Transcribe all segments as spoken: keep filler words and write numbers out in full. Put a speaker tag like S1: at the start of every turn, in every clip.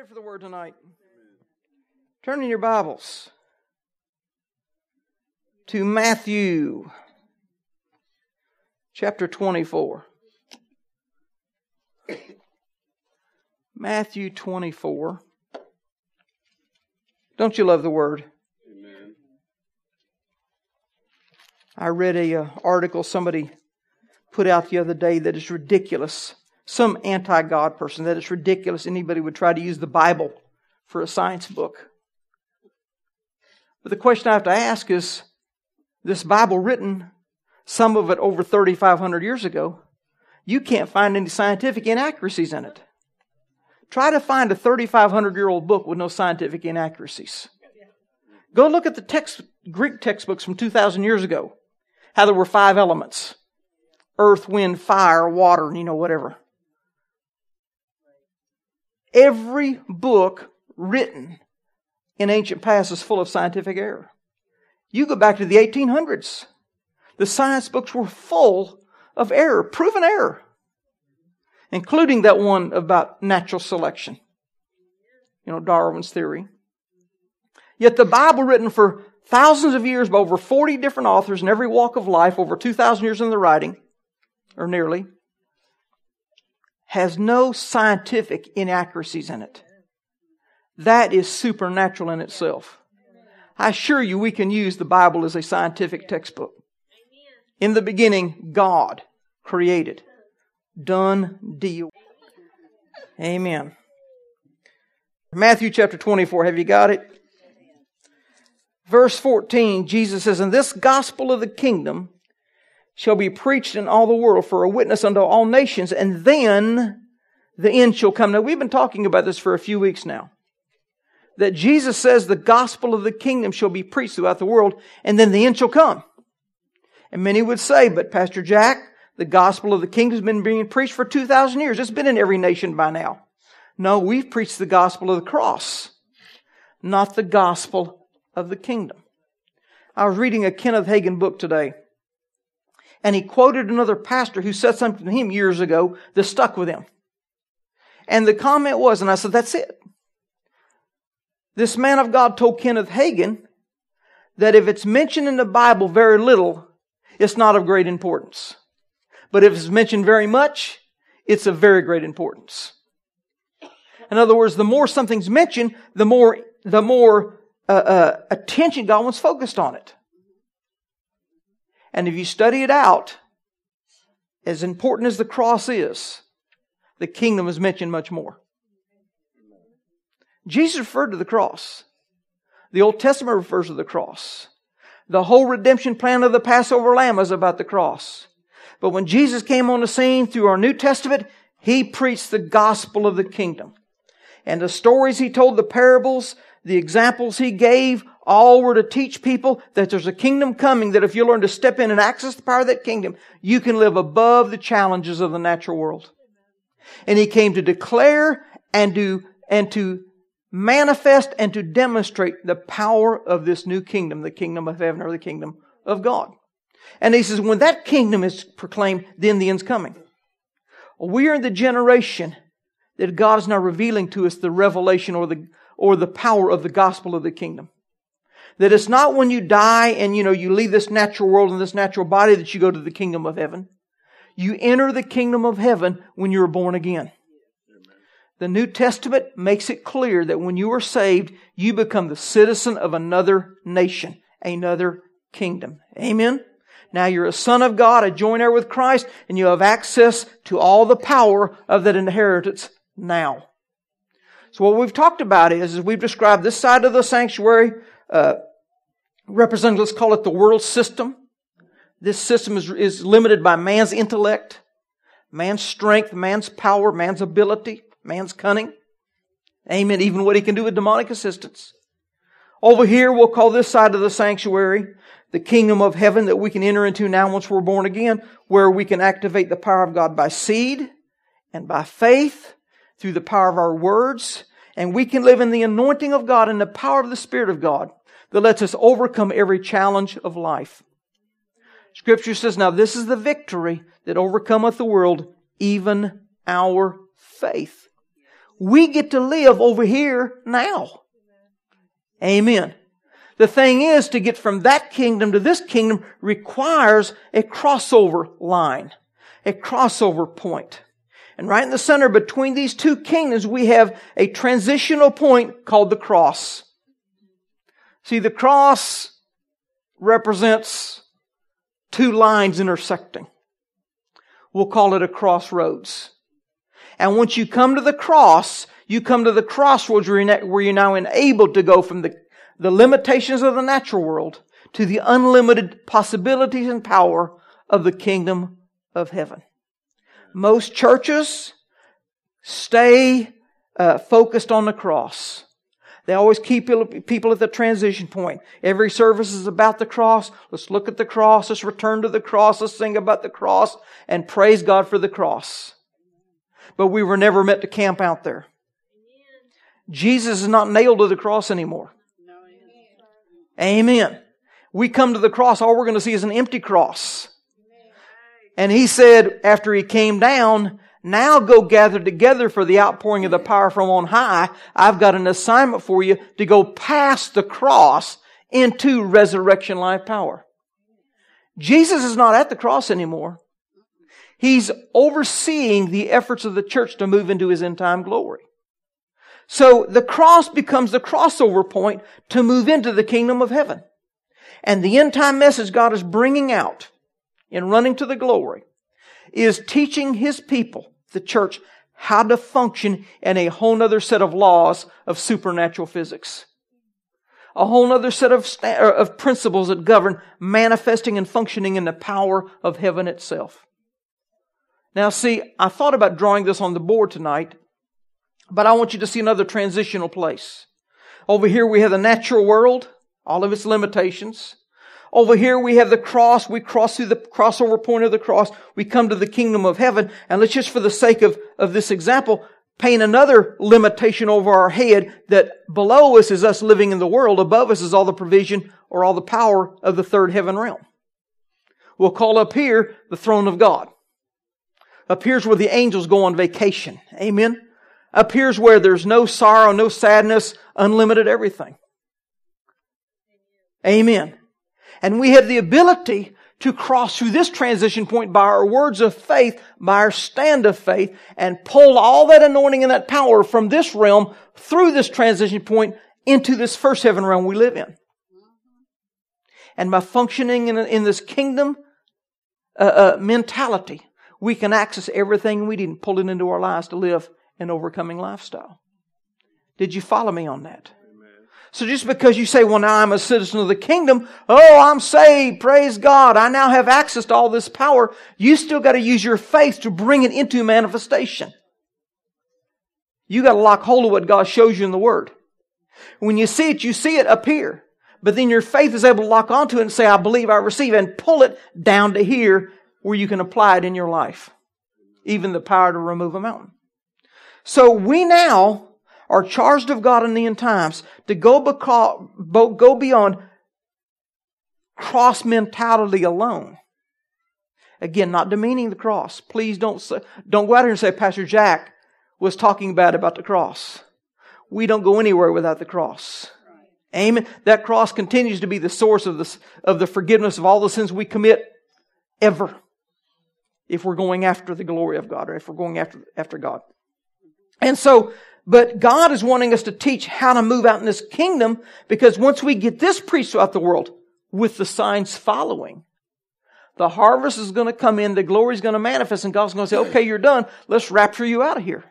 S1: ready for the Word tonight? Turn in your Bibles to Matthew chapter twenty-four. Matthew twenty-four. Don't you love the Word?
S2: Amen.
S1: I read a uh, article somebody put out the other day that is ridiculous. Some anti-God person, that it's ridiculous anybody would try to use the Bible for a science book. But the question I have to ask is, this Bible written, some of it over thirty-five hundred years ago, you can't find any scientific inaccuracies in it. Try to find a thirty-five hundred year old book with no scientific inaccuracies. Go look at the text, Greek textbooks from two thousand years ago. How there were five elements. Earth, wind, fire, water, and you know, whatever. Every book written in ancient past is full of scientific error. You go back to the eighteen hundreds. The science books were full of error, proven error, including that one about natural selection. You know, Darwin's theory. Yet the Bible, written for thousands of years by over forty different authors in every walk of life, over two thousand years in the writing, or nearly, has no scientific inaccuracies in it. That is supernatural in itself. I assure you we can use the Bible as a scientific textbook. In the beginning, God created. Done deal. Amen. Matthew chapter twenty-four, have you got it? Verse fourteen, Jesus says, "And this gospel of the kingdom shall be preached in all the world for a witness unto all nations, and then the end shall come." Now, we've been talking about this for a few weeks now. That Jesus says the gospel of the kingdom shall be preached throughout the world, and then the end shall come. And many would say, but Pastor Jack, the gospel of the kingdom has been being preached for two thousand years. It's been in every nation by now. No, we've preached the gospel of the cross, not the gospel of the kingdom. I was reading a Kenneth Hagin book today, and he quoted another pastor who said something to him years ago that stuck with him. And the comment was, and I said, that's it. This man of God told Kenneth Hagin that if it's mentioned in the Bible very little, it's not of great importance. But if it's mentioned very much, it's of very great importance. In other words, the more something's mentioned, the more, the more uh, uh, attention God wants focused on it. And if you study it out, as important as the cross is, the kingdom is mentioned much more. Jesus referred to the cross. The Old Testament refers to the cross. The whole redemption plan of the Passover lamb is about the cross. But when Jesus came on the scene through our New Testament, He preached the gospel of the kingdom. And the stories He told, the parables, the examples He gave, all were to teach people that there's a kingdom coming, that if you learn to step in and access the power of that kingdom, you can live above the challenges of the natural world. And He came to declare and to, and to manifest and to demonstrate the power of this new kingdom, the kingdom of heaven or the kingdom of God. And He says, when that kingdom is proclaimed, then the end's coming. We are in the generation that God is now revealing to us the revelation or the, or the power of the gospel of the kingdom. That it's not when you die and, you know, you leave this natural world and this natural body that you go to the kingdom of heaven. You enter the kingdom of heaven when you're born again. The New Testament makes it clear that when you are saved, you become the citizen of another nation, another kingdom. Amen? Now you're a son of God, a joint heir with Christ, and you have access to all the power of that inheritance now. So what we've talked about is, is we've described this side of the sanctuary, uh, representing, let's call it the world system. This system is, is limited by man's intellect, man's strength, man's power, man's ability, man's cunning. Amen. Even what he can do with demonic assistance. Over here, we'll call this side of the sanctuary the kingdom of heaven that we can enter into now once we're born again, where we can activate the power of God by seed and by faith through the power of our words. And we can live in the anointing of God and the power of the Spirit of God that lets us overcome every challenge of life. Scripture says, now this is the victory that overcometh the world, even our faith. We get to live over here now. Amen. The thing is, to get from that kingdom to this kingdom requires a crossover line, a crossover point. And right in the center between these two kingdoms, we have a transitional point called the cross. See, the cross represents two lines intersecting. We'll call it a crossroads. And once you come to the cross, you come to the crossroads where you're now enabled to go from the, the limitations of the natural world to the unlimited possibilities and power of the kingdom of heaven. Most churches stay uh, focused on the cross. They always keep people at the transition point. Every service is about the cross. Let's look at the cross. Let's return to the cross. Let's sing about the cross and praise God for the cross. But we were never meant to camp out there. Jesus is not nailed to the cross anymore. Amen. We come to the cross, all we're going to see is an empty cross. And He said, after He came down, now go gather together for the outpouring of the power from on high. I've got an assignment for you to go past the cross into resurrection life power. Jesus is not at the cross anymore. He's overseeing the efforts of the church to move into His end-time glory. So the cross becomes the crossover point to move into the kingdom of heaven. And the end-time message God is bringing out in running to the glory is teaching His people, the church, how to function in a whole other set of laws of supernatural physics. A whole other set of, of principles that govern manifesting and functioning in the power of heaven itself. Now see, I thought about drawing this on the board tonight, but I want you to see another transitional place. Over here we have the natural world, all of its limitations. Over here we have the cross. We cross through the crossover point of the cross. We come to the kingdom of heaven. And let's just, for the sake of, of this example, paint another limitation over our head, that below us is us living in the world. Above us is all the provision or all the power of the third heaven realm. We'll call up here the throne of God. Up here's where the angels go on vacation. Amen. Up here's where there's no sorrow, no sadness, unlimited everything. Amen. And we have the ability to cross through this transition point by our words of faith, by our stand of faith, and pull all that anointing and that power from this realm through this transition point into this first heaven realm we live in. And by functioning in, in this kingdom uh, uh, mentality, we can access everything we need and pull it into our lives to live an overcoming lifestyle. Did you follow me on that? So just because you say, well, now I'm a citizen of the kingdom, oh, I'm saved, praise God, I now have access to all this power, you still got to use your faith to bring it into manifestation. You got to lock hold of what God shows you in the Word. When you see it, you see it appear. But then your faith is able to lock onto it and say, I believe, I receive, and pull it down to here where you can apply it in your life. Even the power to remove a mountain. So we now are charged of God in the end times to go, beca- go beyond cross mentality alone. Again, not demeaning the cross. Please don't say, don't go out here and say, Pastor Jack was talking bad about the cross. We don't go anywhere without the cross. Amen. That cross continues to be the source of the, of the forgiveness of all the sins we commit ever. If we're going after the glory of God, or if we're going after, after God. And so, but God is wanting us to teach how to move out in this kingdom, because once we get this preached throughout the world with the signs following, the harvest is going to come in, the glory is going to manifest, and God's going to say, okay, you're done. Let's rapture you out of here.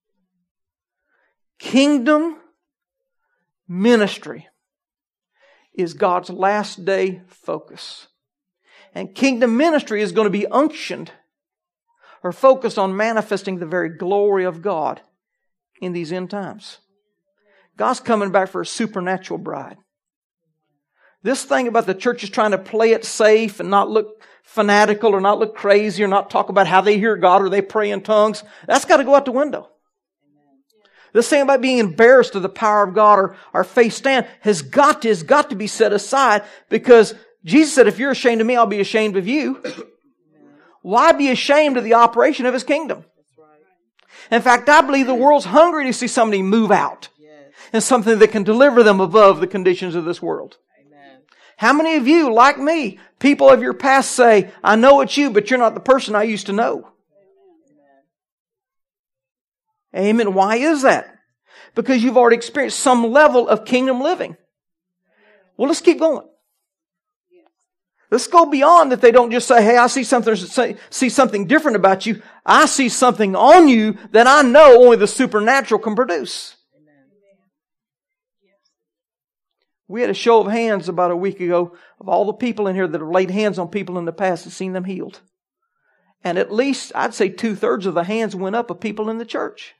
S1: Kingdom ministry is God's last day focus. And kingdom ministry is going to be unctioned or focused on manifesting the very glory of God in these end times. God's coming back for a supernatural bride. This thing about the church is trying to play it safe and not look fanatical or not look crazy or not talk about how they hear God or they pray in tongues, that's got to go out the window. This thing about being embarrassed of the power of God or our faith stand has got to, has got to be set aside, because Jesus said, if you're ashamed of me, I'll be ashamed of you. Why be ashamed of the operation of His kingdom? In fact, I believe the world's hungry to see somebody move out and something that can deliver them above the conditions of this world. Amen. How many of you, like me, people of your past say, I know it's you, but you're not the person I used to know? Amen. Amen. Why is that? Because you've already experienced some level of kingdom living. Well, let's keep going. Let's go beyond that. They don't just say, hey, I see something, see something different about you. I see something on you that I know only the supernatural can produce. We had a show of hands about a week ago of all the people in here that have laid hands on people in the past and seen them healed. And at least, I'd say two-thirds of the hands went up of people in the church.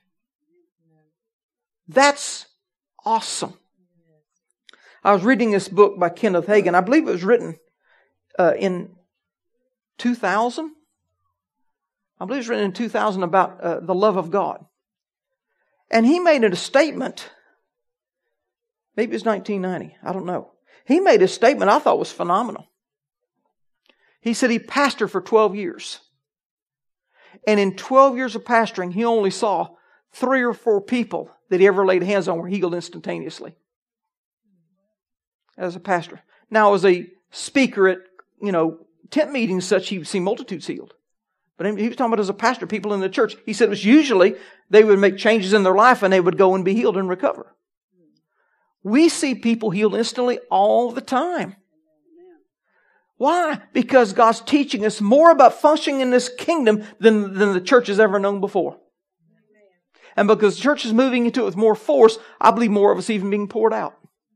S1: That's awesome. I was reading this book by Kenneth Hagin. I believe it was written uh, in two thousand. I believe it was written in two thousand about uh, the love of God. And he made a statement. Maybe it was nineteen ninety. I don't know. He made a statement I thought was phenomenal. He said he pastored for twelve years. And in twelve years of pastoring, he only saw three or four people that he ever laid hands on were healed instantaneously. As a pastor. Now, as a speaker at, you know, tent meetings such, he would see multitudes healed. But he was talking about as a pastor, people in the church. He said it was usually they would make changes in their life and they would go and be healed and recover. We see people healed instantly all the time. Why? Because God's teaching us more about functioning in this kingdom than, than the church has ever known before. And because the church is moving into it with more force, I believe more of us even being poured out.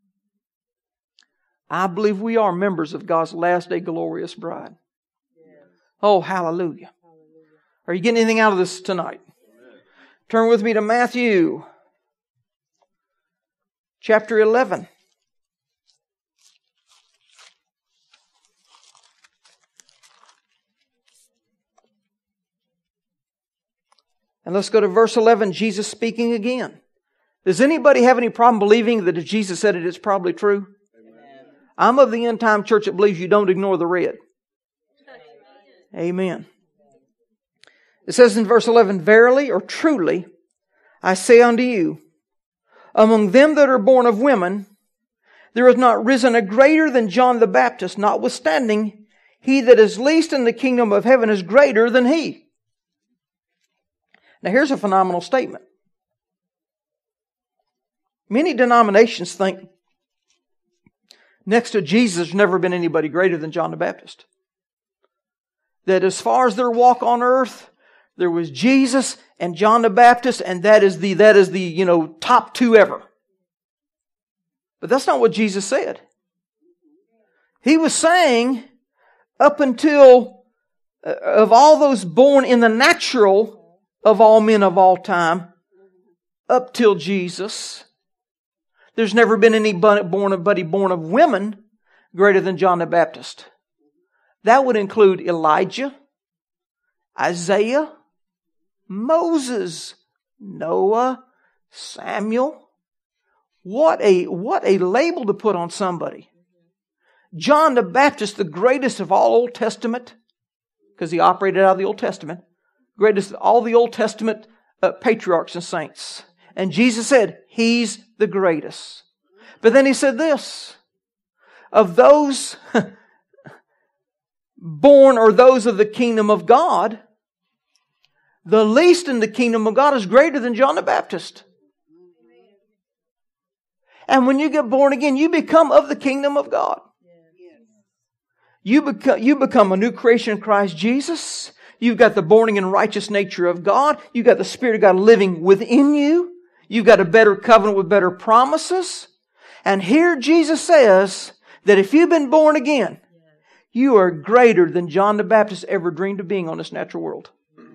S1: I believe we are members of God's last day glorious bride. Oh, hallelujah. Are you getting anything out of this tonight? Turn with me to Matthew chapter eleven. And let's go to verse eleven, Jesus speaking again. Does anybody have any problem believing that if Jesus said it, it's probably true? Amen. I'm of the end time church that believes you don't ignore the red. Amen. Amen. It says in verse eleven, verily or truly, I say unto you, among them that are born of women, there is not risen a greater than John the Baptist, notwithstanding, he that is least in the kingdom of heaven is greater than he. Now here's a phenomenal statement. Many denominations think next to Jesus there's never been anybody greater than John the Baptist. That as far as their walk on earth, there was Jesus and John the Baptist, and that is the, that is the, you know, top two ever. But that's not what Jesus said. He was saying, up until, uh, of all those born in the natural of all men of all time, up till Jesus, there's never been anybody born of women greater than John the Baptist. That would include Elijah, Isaiah, Moses, Noah, Samuel. What a, what a label to put on somebody. John the Baptist, the greatest of all Old Testament, because he operated out of the Old Testament, greatest of all the Old Testament uh, patriarchs and saints. And Jesus said, he's the greatest. But then he said this, of those born or those of the kingdom of God, the least in the kingdom of God is greater than John the Baptist. And when you get born again, you become of the kingdom of God. You become, you become a new creation in Christ Jesus. You've got the born again righteous nature of God. You've got the Spirit of God living within you. You've got a better covenant with better promises. And here Jesus says that if you've been born again, you are greater than John the Baptist ever dreamed of being on this natural world.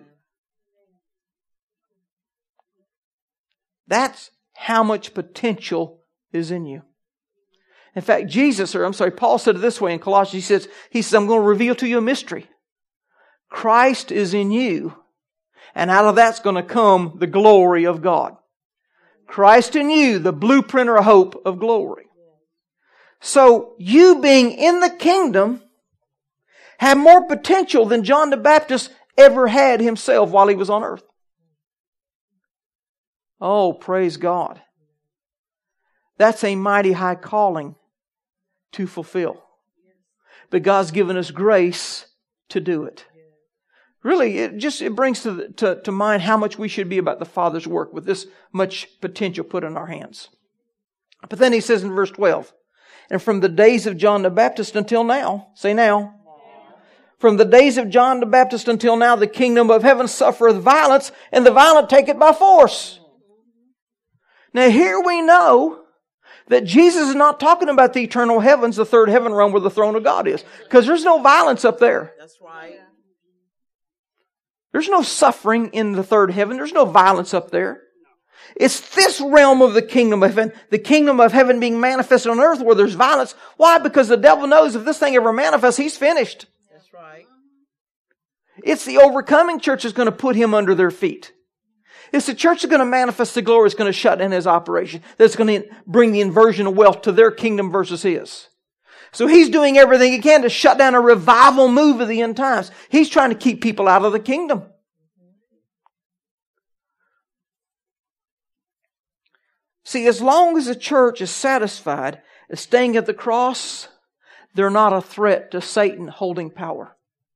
S1: That's how much potential is in you. In fact, Jesus, or I'm sorry, Paul said it this way in Colossians. He says, he says, I'm going to reveal to you a mystery. Christ is in you, and out of that's going to come the glory of God. Christ in you, the blueprint or hope of glory. So you being in the kingdom have more potential than John the Baptist ever had himself while he was on earth. Oh, praise God. That's a mighty high calling to fulfill. But God's given us grace to do it. Really, it just it brings to, to, to mind how much we should be about the Father's work with this much potential put in our hands. But then he says in verse twelve, and from the days of John the Baptist until now, say now, from the days of John the Baptist until now, the kingdom of heaven suffereth violence, and the violent take it by force. Now here we know that Jesus is not talking about the eternal heavens, the third heaven realm where the throne of God is. Because there's no violence up there.
S2: That's right.
S1: There's no suffering in the third heaven. There's no violence up there. It's this realm of the kingdom of heaven, the kingdom of heaven being manifested on earth where there's violence. Why? Because the devil knows if this thing ever manifests, he's finished.
S2: That's right.
S1: It's the overcoming church that's going to put him under their feet. It's the church that's going to manifest the glory, that's going to shut down his operation, that's going to bring the inversion of wealth to their kingdom versus his. So he's doing everything he can to shut down a revival move of the end times. He's trying to keep people out of the kingdom. See, as long as the church is satisfied as staying at the cross, they're not a threat to Satan holding power.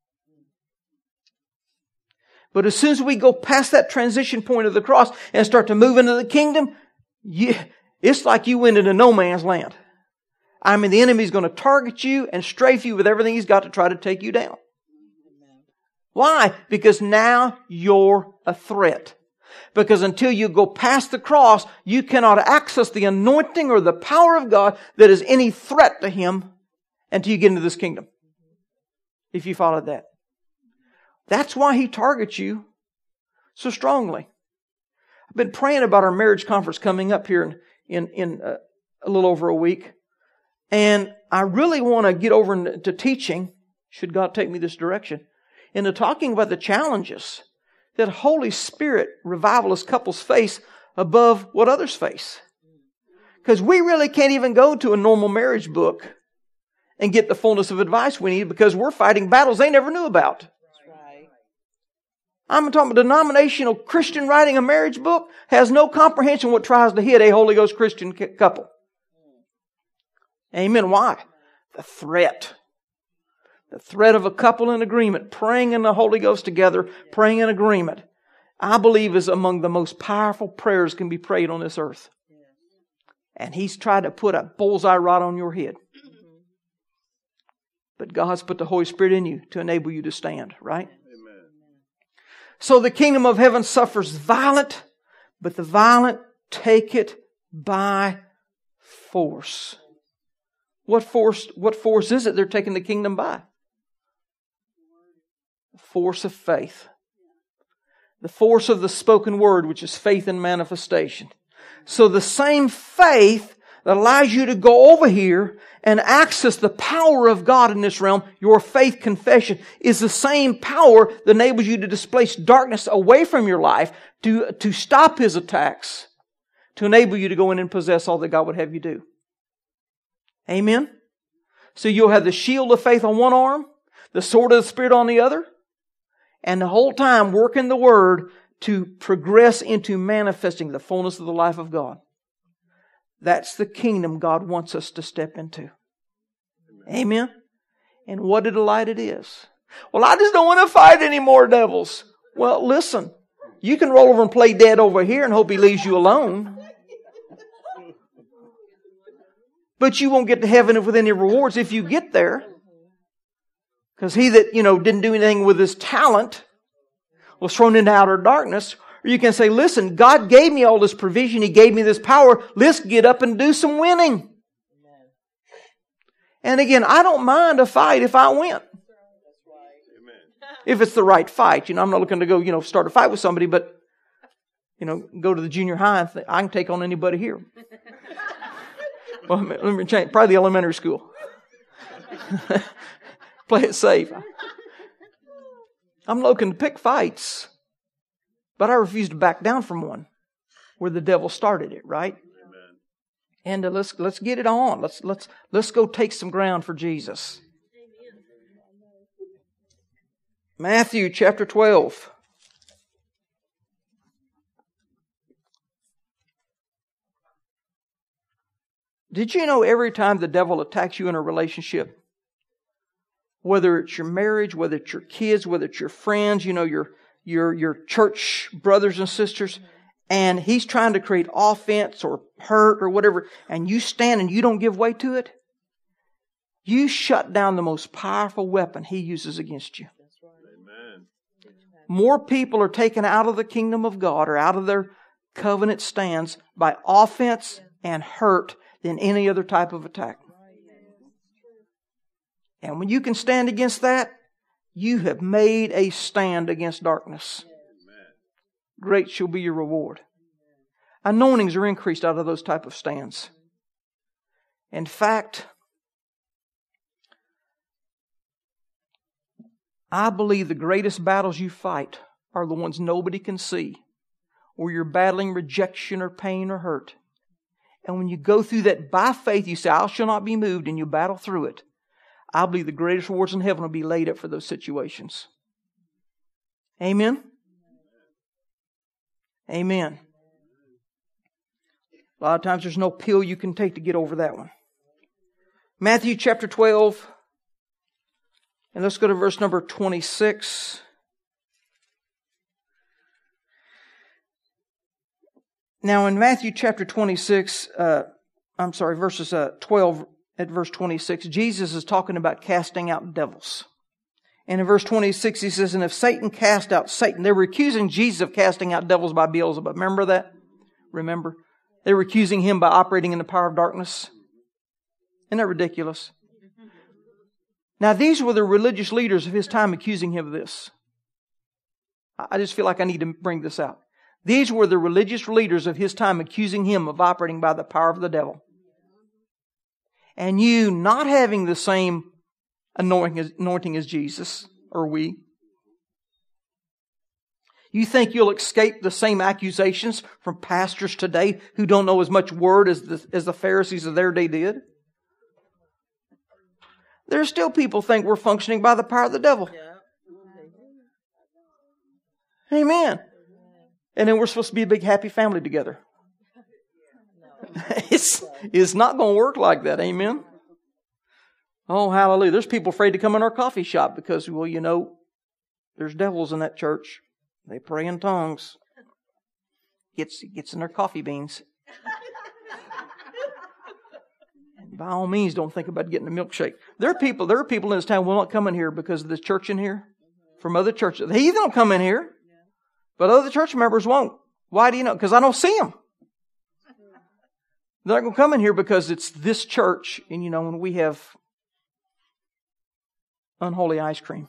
S1: But as soon as we go past that transition point of the cross and start to move into the kingdom, you, it's like you went into no man's land. I mean, the enemy's going to target you and strafe you with everything he's got to try to take you down. Why? Because now you're a threat. Because until you go past the cross, you cannot access the anointing or the power of God that is any threat to Him until you get into this kingdom. If you followed that. That's why He targets you so strongly. I've been praying about our marriage conference coming up here in, in, in uh, a little over a week. And I really want to get over into teaching, should God take me this direction, into talking about the challenges that Holy Spirit revivalist couples face above what others face. Because we really can't even go to a normal marriage book and get the fullness of advice we need because we're fighting battles they never knew about. I'm talking about denominational Christian writing a marriage book has no comprehension what tries to hit a Holy Ghost Christian couple. Amen. Why? The threat. The threat of a couple in agreement, praying in the Holy Ghost together, praying in agreement, I believe is among the most powerful prayers can be prayed on this earth. And He's tried to put a bullseye right on your head. But God's put the Holy Spirit in you to enable you to stand, right? Amen. So the kingdom of heaven suffers violent, but the violent take it by force. What force, what force is it they're taking the kingdom by? The force of faith. The force of the spoken word, which is faith in manifestation. So the same faith that allows you to go over here and access the power of God in this realm, your faith confession, is the same power that enables you to displace darkness away from your life, to, to stop His attacks, to enable you to go in and possess all that God would have you do. Amen? So you'll have the shield of faith on one arm, the sword of the Spirit on the other, and the whole time working the Word to progress into manifesting the fullness of the life of God. That's the kingdom God wants us to step into. Amen? And what a delight it is. Well, I just don't want to fight any more devils. Well, listen. You can roll over and play dead over here and hope He leaves you alone. But you won't get to heaven with any rewards if you get there. Because he that, you know, didn't do anything with his talent was thrown into outer darkness. Or you can say, listen, God gave me all this provision. He gave me this power. Let's get up and do some winning. Amen. And again, I don't mind a fight if I win. That's right. If it's the right fight. You know, I'm not looking to go, you know, start a fight with somebody, but, you know, go to the junior high and think, I can take on anybody here. Well, let me change. Probably the elementary school. Play it safe. I'm looking to pick fights, but I refuse to back down from one where the devil started it. Right? Amen. And uh, let's let's get it on. Let's let's let's go take some ground for Jesus. Amen. Matthew chapter twelve. Did you know every time the devil attacks you in a relationship, whether it's your marriage, whether it's your kids, whether it's your friends, you know, your your your church brothers and sisters, and he's trying to create offense or hurt or whatever, and you stand and you don't give way to it, you shut down the most powerful weapon he uses against you.
S2: Amen.
S1: More people are taken out of the kingdom of God or out of their covenant stands by offense and hurt than any other type of attack. And when you can stand against that, you have made a stand against darkness. Great shall be your reward. Anointings are increased out of those type of stands. In fact, I believe the greatest battles you fight are the ones nobody can see, where you're battling rejection or pain or hurt. And when you go through that by faith, you say, I shall not be moved, and you battle through it. I believe the greatest rewards in heaven will be laid up for those situations. Amen? Amen. A lot of times there's no pill you can take to get over that one. Matthew chapter twelve. And let's go to verse number twenty-six. Now in Matthew chapter twenty-six, uh, I'm sorry, verses uh, twelve at verse twenty-six, Jesus is talking about casting out devils. And in verse twenty-six he says, and if Satan cast out Satan, they were accusing Jesus of casting out devils by Beelzebub. Remember that? Remember? They were accusing Him by operating in the power of darkness. Isn't that ridiculous? Now these were the religious leaders of His time accusing Him of this. I just feel like I need to bring this out. These were the religious leaders of His time accusing Him of operating by the power of the devil. And you not having the same anointing as, anointing as Jesus, or we, you think you'll escape the same accusations from pastors today who don't know as much word as the, as the Pharisees of their day did? There's still people think we're functioning by the power of the devil. Amen. And then we're supposed to be a big happy family together. It's, it's not going to work like that. Amen. Oh, hallelujah. There's people afraid to come in our coffee shop because, well, you know, there's devils in that church. They pray in tongues. Gets, gets in their coffee beans. And by all means, don't think about getting a milkshake. There are people, there are people in this town who will not come in here because of this church in here. From other churches. The heathen will come in here. But other church members won't. Why do you know? Because I don't see them. They're not going to come in here because it's this church. And you know, when we have unholy ice cream.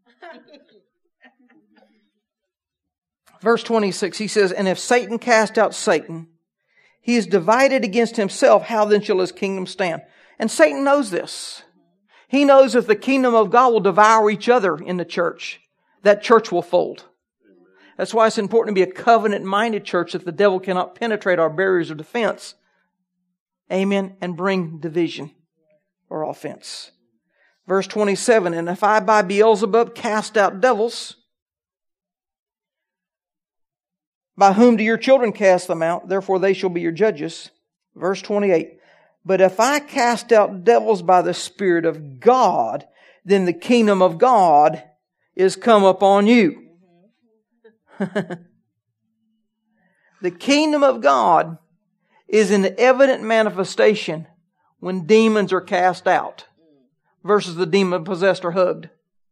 S1: Verse twenty-six, he says, and if Satan cast out Satan, he is divided against himself. How then shall his kingdom stand? And Satan knows this. He knows if the kingdom of God will devour each other in the church, that church will fold. That's why it's important to be a covenant-minded church, that the devil cannot penetrate our barriers of defense. Amen. And bring division or offense. Verse twenty-seven, and if I by Beelzebub cast out devils, by whom do your children cast them out? Therefore they shall be your judges. Verse twenty-eight, but if I cast out devils by the Spirit of God, then the kingdom of God is come upon you. The kingdom of God is an evident manifestation when demons are cast out versus the demon possessed or hugged.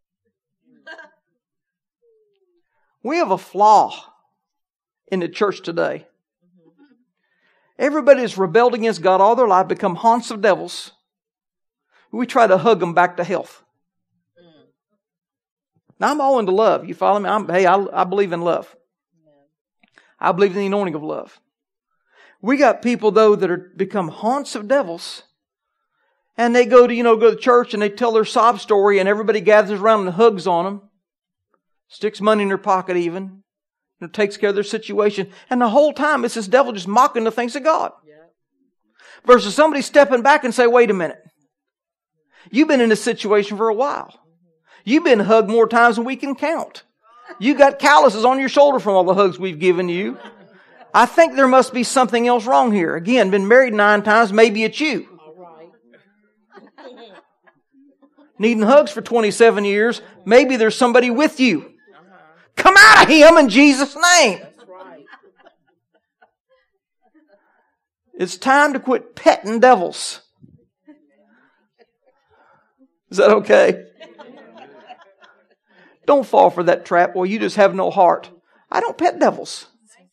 S1: We have a flaw in the church today. Everybody has rebelled against God all their life, become haunts of devils. We try to hug them back to health. Now, I'm all into love. You follow me? I'm, hey, I, I believe in love. I believe in the anointing of love. We got people, though, that are become haunts of devils. And they go to, you know, go to church and they tell their sob story and everybody gathers around and hugs on them. Sticks money in their pocket even. You know, takes care of their situation. And the whole time it's this devil just mocking the things of God. Yeah. Versus somebody stepping back and say, wait a minute. You've been in this situation for a while. You've been hugged more times than we can count. You got calluses on your shoulder from all the hugs we've given you. I think there must be something else wrong here. Again, been married nine times, maybe it's you. Needing hugs for twenty-seven years, maybe there's somebody with you. Come out of him in Jesus' name. It's time to quit petting devils. Is that okay? Don't fall for that trap. Well, you just have no heart. I don't pet devils.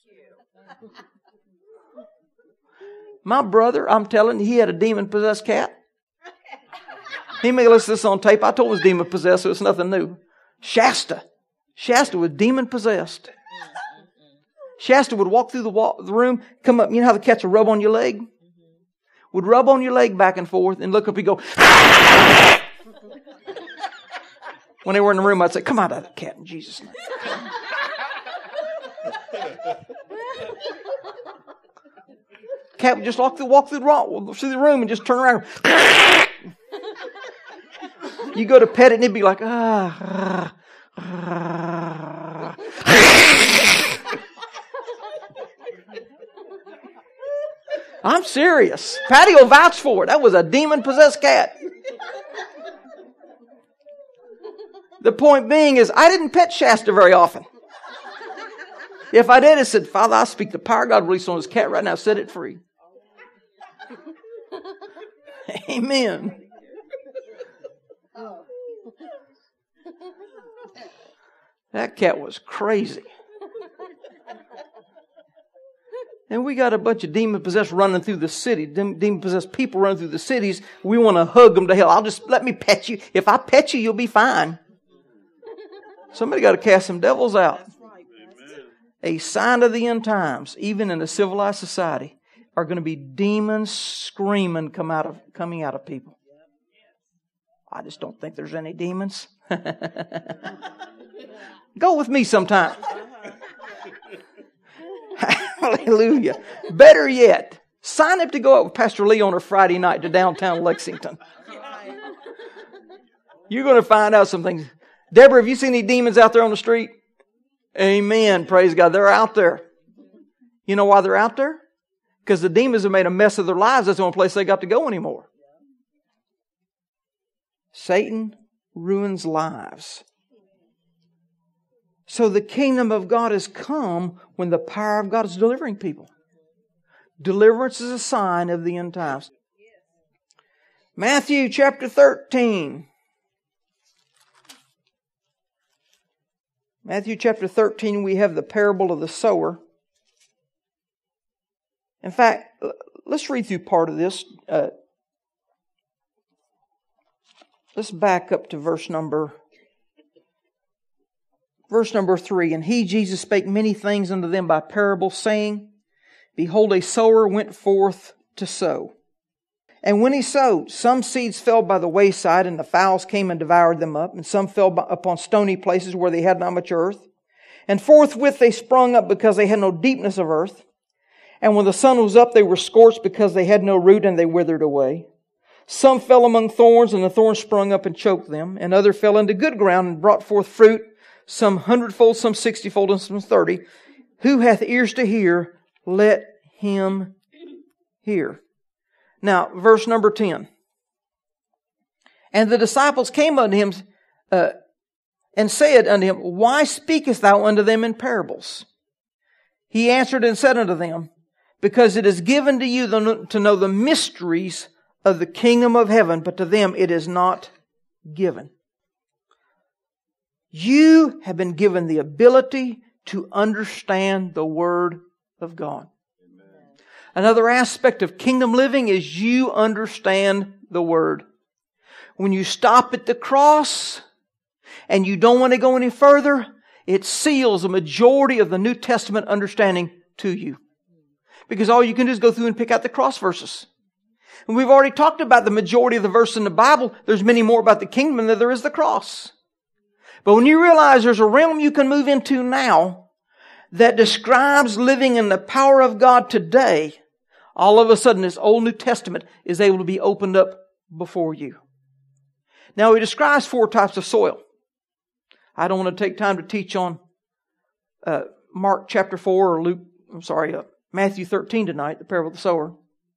S1: My brother, I'm telling you, he had a demon-possessed cat. He may listen to this on tape. I told him it was demon-possessed, so it's nothing new. Shasta. Shasta was demon-possessed. Shasta would walk through the, wall, the room, come up. You know how the cats will rub on your leg? Would rub on your leg back and forth and look up and go. When they were in the room, I'd say, come out of that cat in Jesus' name. Cat would just walk through, walk through the, through the room and just turn around. You go to pet it and it'd be like, ah. ah, ah. I'm serious. Patty will vouch for it. That was a demon-possessed cat. The point being is, I didn't pet Shasta very often. If I did, I said, Father, I speak the power of God released on this cat right now. Set it free. Amen. That cat was crazy. And we got a bunch of demon-possessed running through the city. Demon-possessed people running through the cities. We want to hug them to hell. I'll just, let me pet you. If I pet you, you'll be fine. Somebody got to cast some devils out. A sign of the end times, even in a civilized society, are going to be demons screaming come out of, coming out of people. I just don't think there's any demons. Go with me sometime. Hallelujah. Better yet, sign up to go out with Pastor Lee on a Friday night to downtown Lexington. You're going to find out some things. Deborah, have you seen any demons out there on the street? Amen. Praise God. They're out there. You know why they're out there? Because the demons have made a mess of their lives. That's the only place they got to go anymore. Satan ruins lives. So the kingdom of God has come when the power of God is delivering people. Deliverance is a sign of the end times. Matthew chapter thirteen. Matthew chapter thirteen, we have the parable of the sower. In fact, let's read through part of this. Uh, let's back up to verse number Verse number three, and he, Jesus, spake many things unto them by parables, saying, Behold, a sower went forth to sow. And when he sowed, some seeds fell by the wayside, and the fowls came and devoured them up, and some fell upon stony places where they had not much earth. And forthwith they sprung up because they had no deepness of earth. And when the sun was up, they were scorched because they had no root, and they withered away. Some fell among thorns, and the thorns sprung up and choked them. And other fell into good ground and brought forth fruit, some hundredfold, some sixtyfold, and some thirty. Who hath ears to hear, let him hear. Now, verse number ten. And the disciples came unto him uh, and said unto him, Why speakest thou unto them in parables? He answered and said unto them, Because it is given to you to know the mysteries of the kingdom of heaven, but to them it is not given. You have been given the ability to understand the Word of God. Amen. Another aspect of kingdom living is you understand the Word. When you stop at the cross and you don't want to go any further, it seals a majority of the New Testament understanding to you. Because all you can do is go through and pick out the cross verses. And we've already talked about the majority of the verses in the Bible. There's many more about the kingdom than there is the cross. But when you realize there's a realm you can move into now that describes living in the power of God today, all of a sudden this Old New Testament is able to be opened up before you. Now he describes four types of soil. I don't want to take time to teach on uh, Mark chapter four or Luke I'm sorry, uh, Matthew thirteen tonight, the parable of the sower.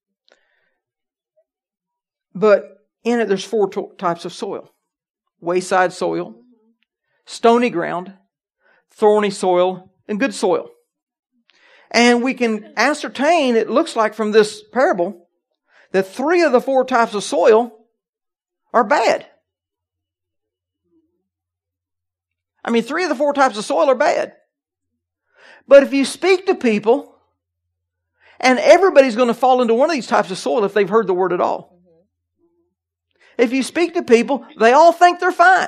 S1: But in it, there's four to- types of soil. Wayside soil, stony ground, thorny soil, and good soil. And we can ascertain, it looks like from this parable, that three of the four types of soil are bad. I mean, three of the four types of soil are bad. But if you speak to people, and everybody's going to fall into one of these types of soil if they've heard the word at all. If you speak to people, they all think they're fine.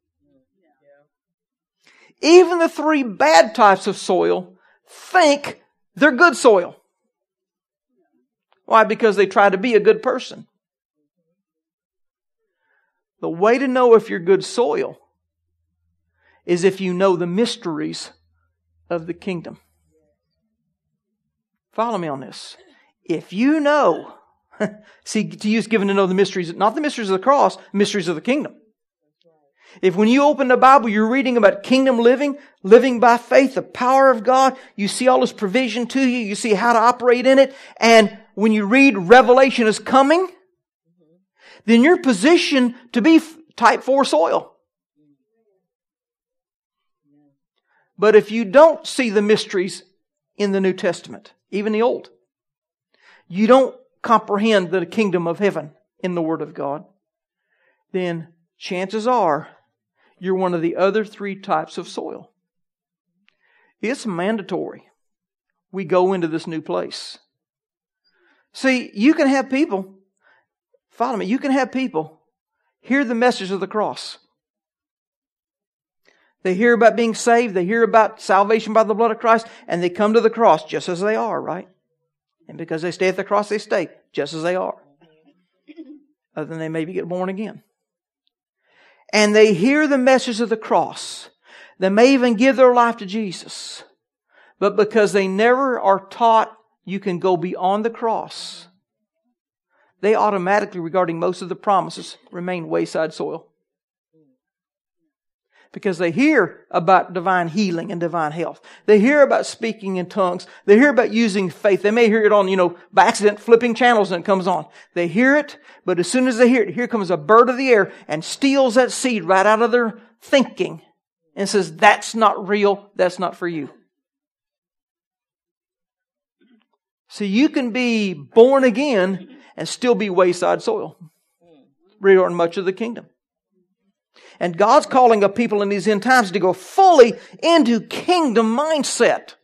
S1: Even the three bad types of soil think they're good soil. Why? Because they try to be a good person. The way to know if you're good soil is if you know the mysteries of the kingdom. Follow me on this. If you know, see, to you is given to know the mysteries, not the mysteries of the cross, mysteries of the kingdom. If when you open the Bible, you're reading about kingdom living, living by faith, the power of God, you see all His provision to you, you see how to operate in it, and when you read Revelation is coming, then you're positioned to be type four soil. But if you don't see the mysteries in the New Testament, even the Old, you don't comprehend the kingdom of heaven in the Word of God, then chances are you're one of the other three types of soil. It's mandatory we go into this new place. See, you can have people, follow me, you can have people hear the message of the cross. They hear about being saved, they hear about salvation by the blood of Christ, and they come to the cross just as they are, right? And because they stay at the cross, they stay just as they are. Other than they maybe get born again. And they hear the message of the cross. They may even give their life to Jesus. But because they never are taught you can go beyond the cross, they automatically, regarding most of the promises, remain wayside soil. Because they hear about divine healing and divine health. They hear about speaking in tongues. They hear about using faith. They may hear it on, you know, by accident, flipping channels and it comes on. They hear it, but as soon as they hear it, here comes a bird of the air and steals that seed right out of their thinking and says, that's not real, that's not for you. So you can be born again and still be wayside soil regarding much of the kingdom. And God's calling up people in these end times to go fully into kingdom mindset.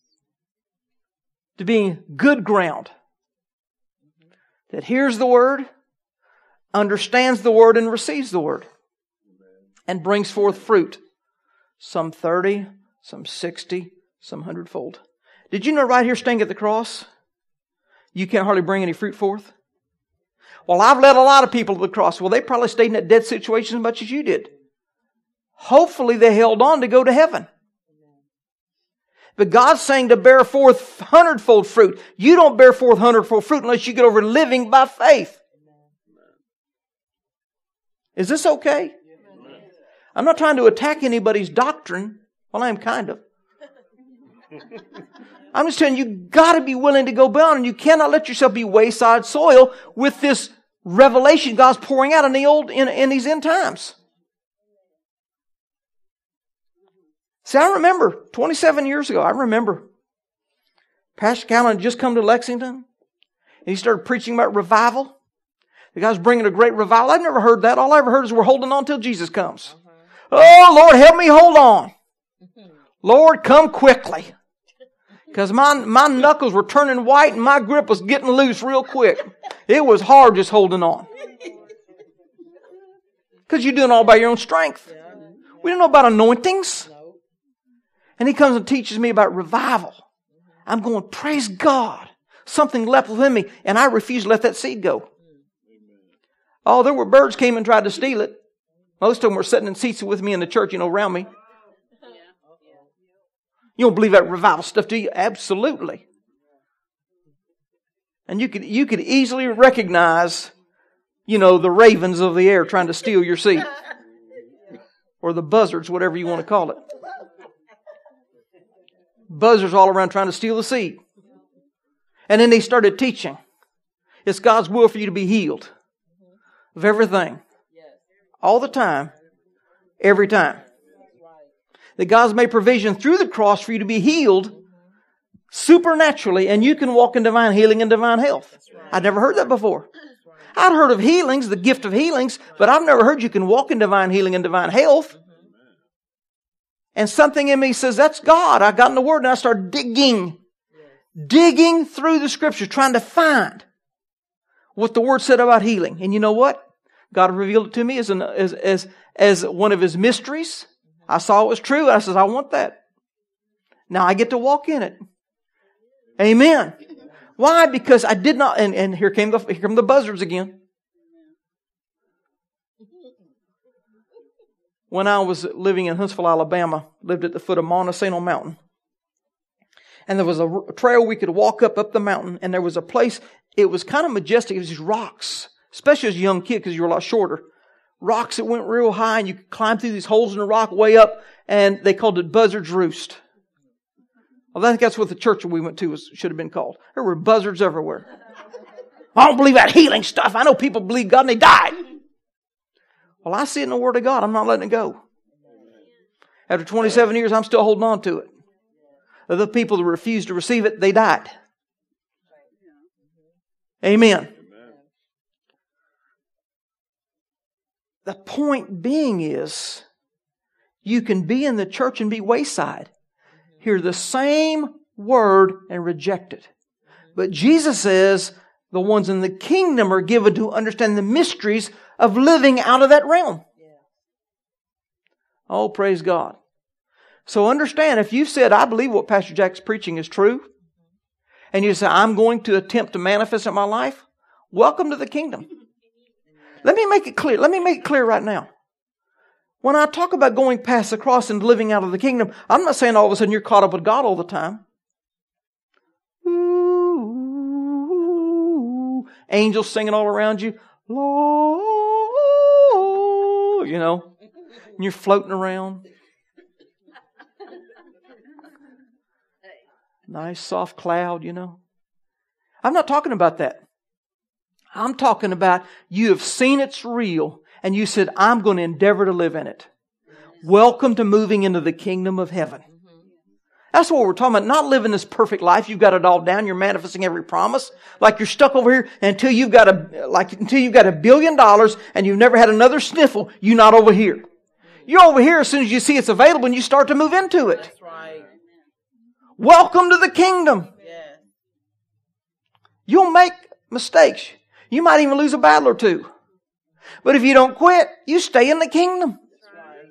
S1: To being good ground. That hears the Word, understands the Word, and receives the Word. And brings forth fruit. Some thirty, some sixty, some hundredfold. Did you know right here staying at the cross, you can't hardly bring any fruit forth? Well, I've led a lot of people to the cross. Well, they probably stayed in that dead situation as much as you did. Hopefully they held on to go to heaven. But God's saying to bear forth hundredfold fruit. You don't bear forth hundredfold fruit unless you get over living by faith. Is this okay? I'm not trying to attack anybody's doctrine. Well, I am kind of. I'm just telling you, you've got to be willing to go beyond, and you cannot let yourself be wayside soil with this revelation God's pouring out in the old, in, in these end times. See, I remember twenty-seven years ago, I remember Pastor Callan had just come to Lexington, and he started preaching about revival. The guy's bringing a great revival. I've never heard that. All I ever heard is we're holding on till Jesus comes. Oh, Lord, help me hold on. Lord, come quickly. Because my, my knuckles were turning white and my grip was getting loose real quick. It was hard just holding on. Because you're doing it all by your own strength. We don't know about anointings. And he comes and teaches me about revival. I'm going, praise God. Something left within me. And I refuse to let that seed go. Oh, there were birds came and tried to steal it. Most of them were sitting in seats with me in the church, you know, around me. You don't believe that revival stuff, do you? Absolutely. And you could you could easily recognize, you know, the ravens of the air trying to steal your seed. Or the buzzards, whatever you want to call it. Buzzers all around trying to steal the seed. And then they started teaching. It's God's will for you to be healed of everything. All the time. Every time. That God's made provision through the cross for you to be healed supernaturally, and you can walk in divine healing and divine health. I'd never heard that before. I'd heard of healings, the gift of healings, but I've never heard you can walk in divine healing and divine health. And something in me says, that's God. I got in the Word and I started digging. Digging through the Scriptures, trying to find what the Word said about healing. And you know what? God revealed it to me as, an, as, as, as one of His mysteries. I saw it was true. I said, I want that. Now I get to walk in it. Amen. Why? Because I did not, and, and here came the here come the buzzards again. When I was living in Huntsville, Alabama, lived at the foot of Montesano Mountain. And there was a trail we could walk up, up the mountain, and there was a place, it was kind of majestic. It was these rocks, especially as a young kid because you were a lot shorter. Rocks that went real high, and you could climb through these holes in the rock way up, and they called it Buzzard's Roost. Well, I think that's what the church we went to was, should have been called. There were buzzards everywhere. I don't believe that healing stuff. I know people believe God and they died. Well, I see it in the Word of God. I'm not letting it go. After twenty-seven years, I'm still holding on to it. The people that refused to receive it, they died. Amen. The point being is, you can be in the church and be wayside. Hear the same word and reject it. But Jesus says the ones in the kingdom are given to understand the mysteries of living out of that realm. Oh, praise God. So understand, if you've said, I believe what Pastor Jack's preaching is true, and you say, I'm going to attempt to manifest it in my life, welcome to the kingdom. Let me make it clear. Let me make it clear right now. When I talk about going past the cross and living out of the kingdom, I'm not saying all of a sudden you're caught up with God all the time. Ooh, angels singing all around you. Lord, you know, and you're floating around. Nice soft cloud, you know. I'm not talking about that. I'm talking about you have seen it's real and you said, I'm going to endeavor to live in it. Welcome to moving into the kingdom of heaven. That's what we're talking about. Not living this perfect life. You've got it all down. You're manifesting every promise. Like you're stuck over here until you've got a, like, until you've got a billion dollars and you've never had another sniffle. You're not over here. You're over here as soon as you see it's available and you start to move into it.
S2: That's right.
S1: Welcome to the kingdom.
S2: Yes.
S1: You'll make mistakes. You might even lose a battle or two. But if you don't quit, you stay in the kingdom.
S2: That's right.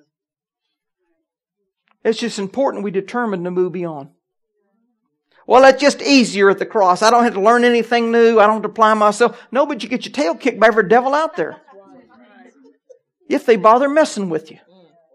S1: It's just important we determine to move beyond. Well, that's just easier at the cross. I don't have to learn anything new. I don't have to apply myself. No, but you get your tail kicked by every devil out there. If they bother messing with you.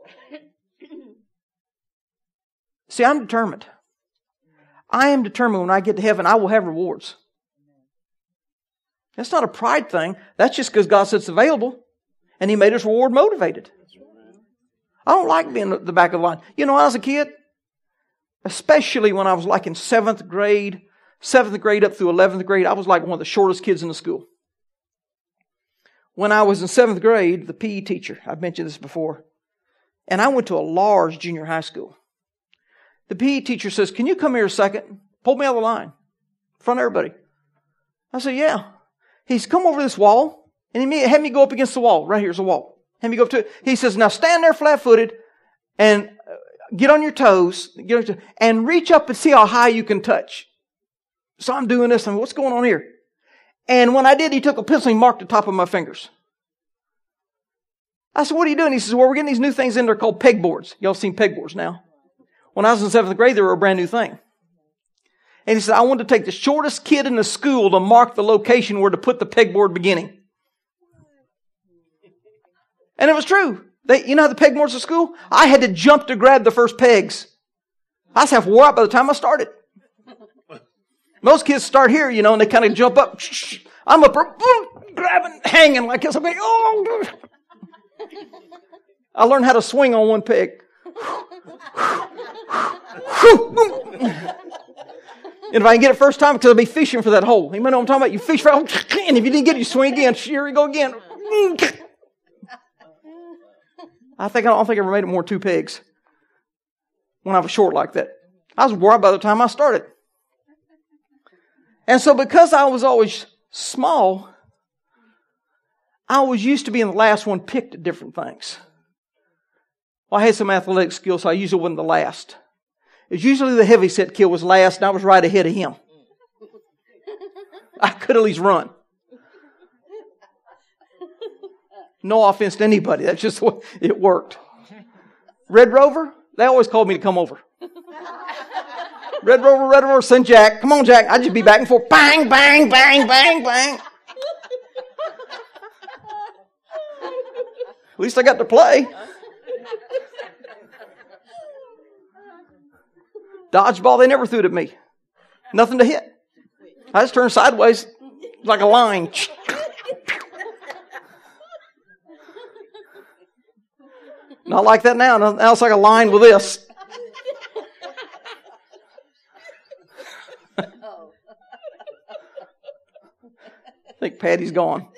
S1: See, I'm determined. I am determined when I get to heaven, I will have rewards. That's not a pride thing. That's just because God said it's available. And He made us reward motivated. I don't like being at the back of the line. You know, when I was a kid, especially when I was like in seventh grade, seventh grade up through eleventh grade, I was like one of the shortest kids in the school. When I was in seventh grade, the P E teacher, I've mentioned this before, and I went to a large junior high school. The P E teacher says, can you come here a second? Pulled me out of the line in front of everybody. I said, yeah. He's come over this wall, and he had me go up against the wall. Right here's the wall. Had me go up to it. He says, now stand there flat-footed and get on your toes, get on your toes, and reach up and see how high you can touch. So I'm doing this. I'm what's going on here? And when I did, he took a pencil and he marked the top of my fingers. I said, what are you doing? He says, well, we're getting these new things in there called pegboards. Y'all seen pegboards now. When I was in seventh grade, they were a brand new thing. And he said, I wanted to take the shortest kid in the school to mark the location where to put the pegboard beginning. And it was true. They, you know how the pegboards at school? I had to jump to grab the first pegs. I was half wore out by the time I started. Most kids start here, you know, and they kind of jump up. I'm up there, boom, grabbing, hanging like this. I'm going, oh. I learned how to swing on one peg. And if I can get it first time, because I'll be fishing for that hole. You know what I'm talking about? You fish for it, and if you didn't get it, you swing again. Here you go again. I think I don't think I ever made it more than two pegs when I was short like that. I was worried by the time I started. And so because I was always small, I was used to being the last one picked at different things. Well, I had some athletic skills, so I usually wasn't the last. It's usually the heavyset kid was last, and I was right ahead of him. I could at least run. No offense to anybody. That's just what it worked. Red Rover, they always called me to come over. Red Rover, Red Rover, send Jack. Come on, Jack. I'd just be back and forth. Bang, bang, bang, bang, bang. At least I got to play. Dodgeball, they never threw it at me. Nothing to hit. I just turned sideways like a line. Not like that now. Now it's like a line with this. I think Patty's gone.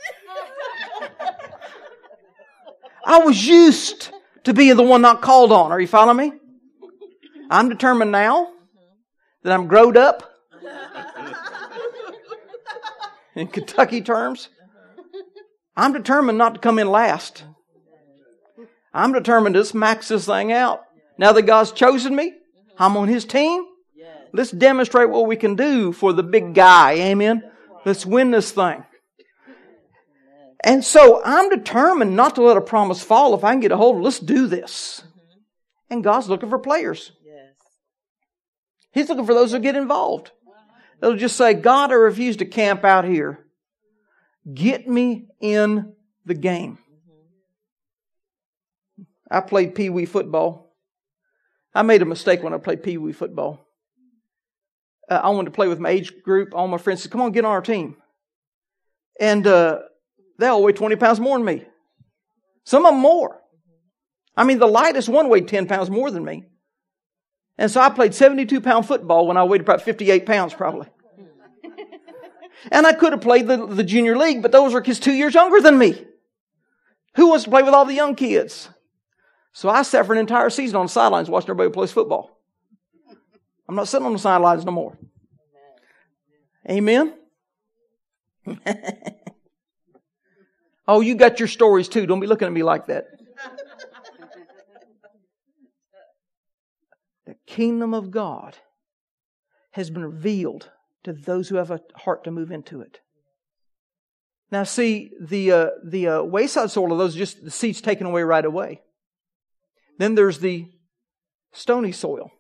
S1: I was used to being the one not called on. Are you following me? I'm determined now that I'm growed up. In Kentucky terms, I'm determined not to come in last. I'm determined to max this thing out. Now that God's chosen me, I'm on His team. Let's demonstrate what we can do for the big guy. Amen. Let's win this thing. And so I'm determined not to let a promise fall. If I can get a hold of it, let's do this. And God's looking for players. He's looking for those who get involved. They'll just say, God, I refuse to camp out here. Get me in the game. I played Pee Wee football. I made a mistake when I played Pee Wee football. Uh, I wanted to play with my age group. All my friends said, come on, get on our team. And uh, they all weigh twenty pounds more than me. Some of them more. I mean, the lightest one weighed ten pounds more than me. And so I played seventy-two pound football when I weighed about fifty-eight pounds probably. And I could have played the, the junior league, but those are kids two years younger than me. Who wants to play with all the young kids? So I sat for an entire season on the sidelines watching everybody play football. I'm not sitting on the sidelines no more. Amen? Oh, you got your stories too. Don't be looking at me like that. The kingdom of God has been revealed to those who have a heart to move into it. Now see, the uh, the uh, wayside soil of those are just the seeds taken away right away. Then there's the stony soil.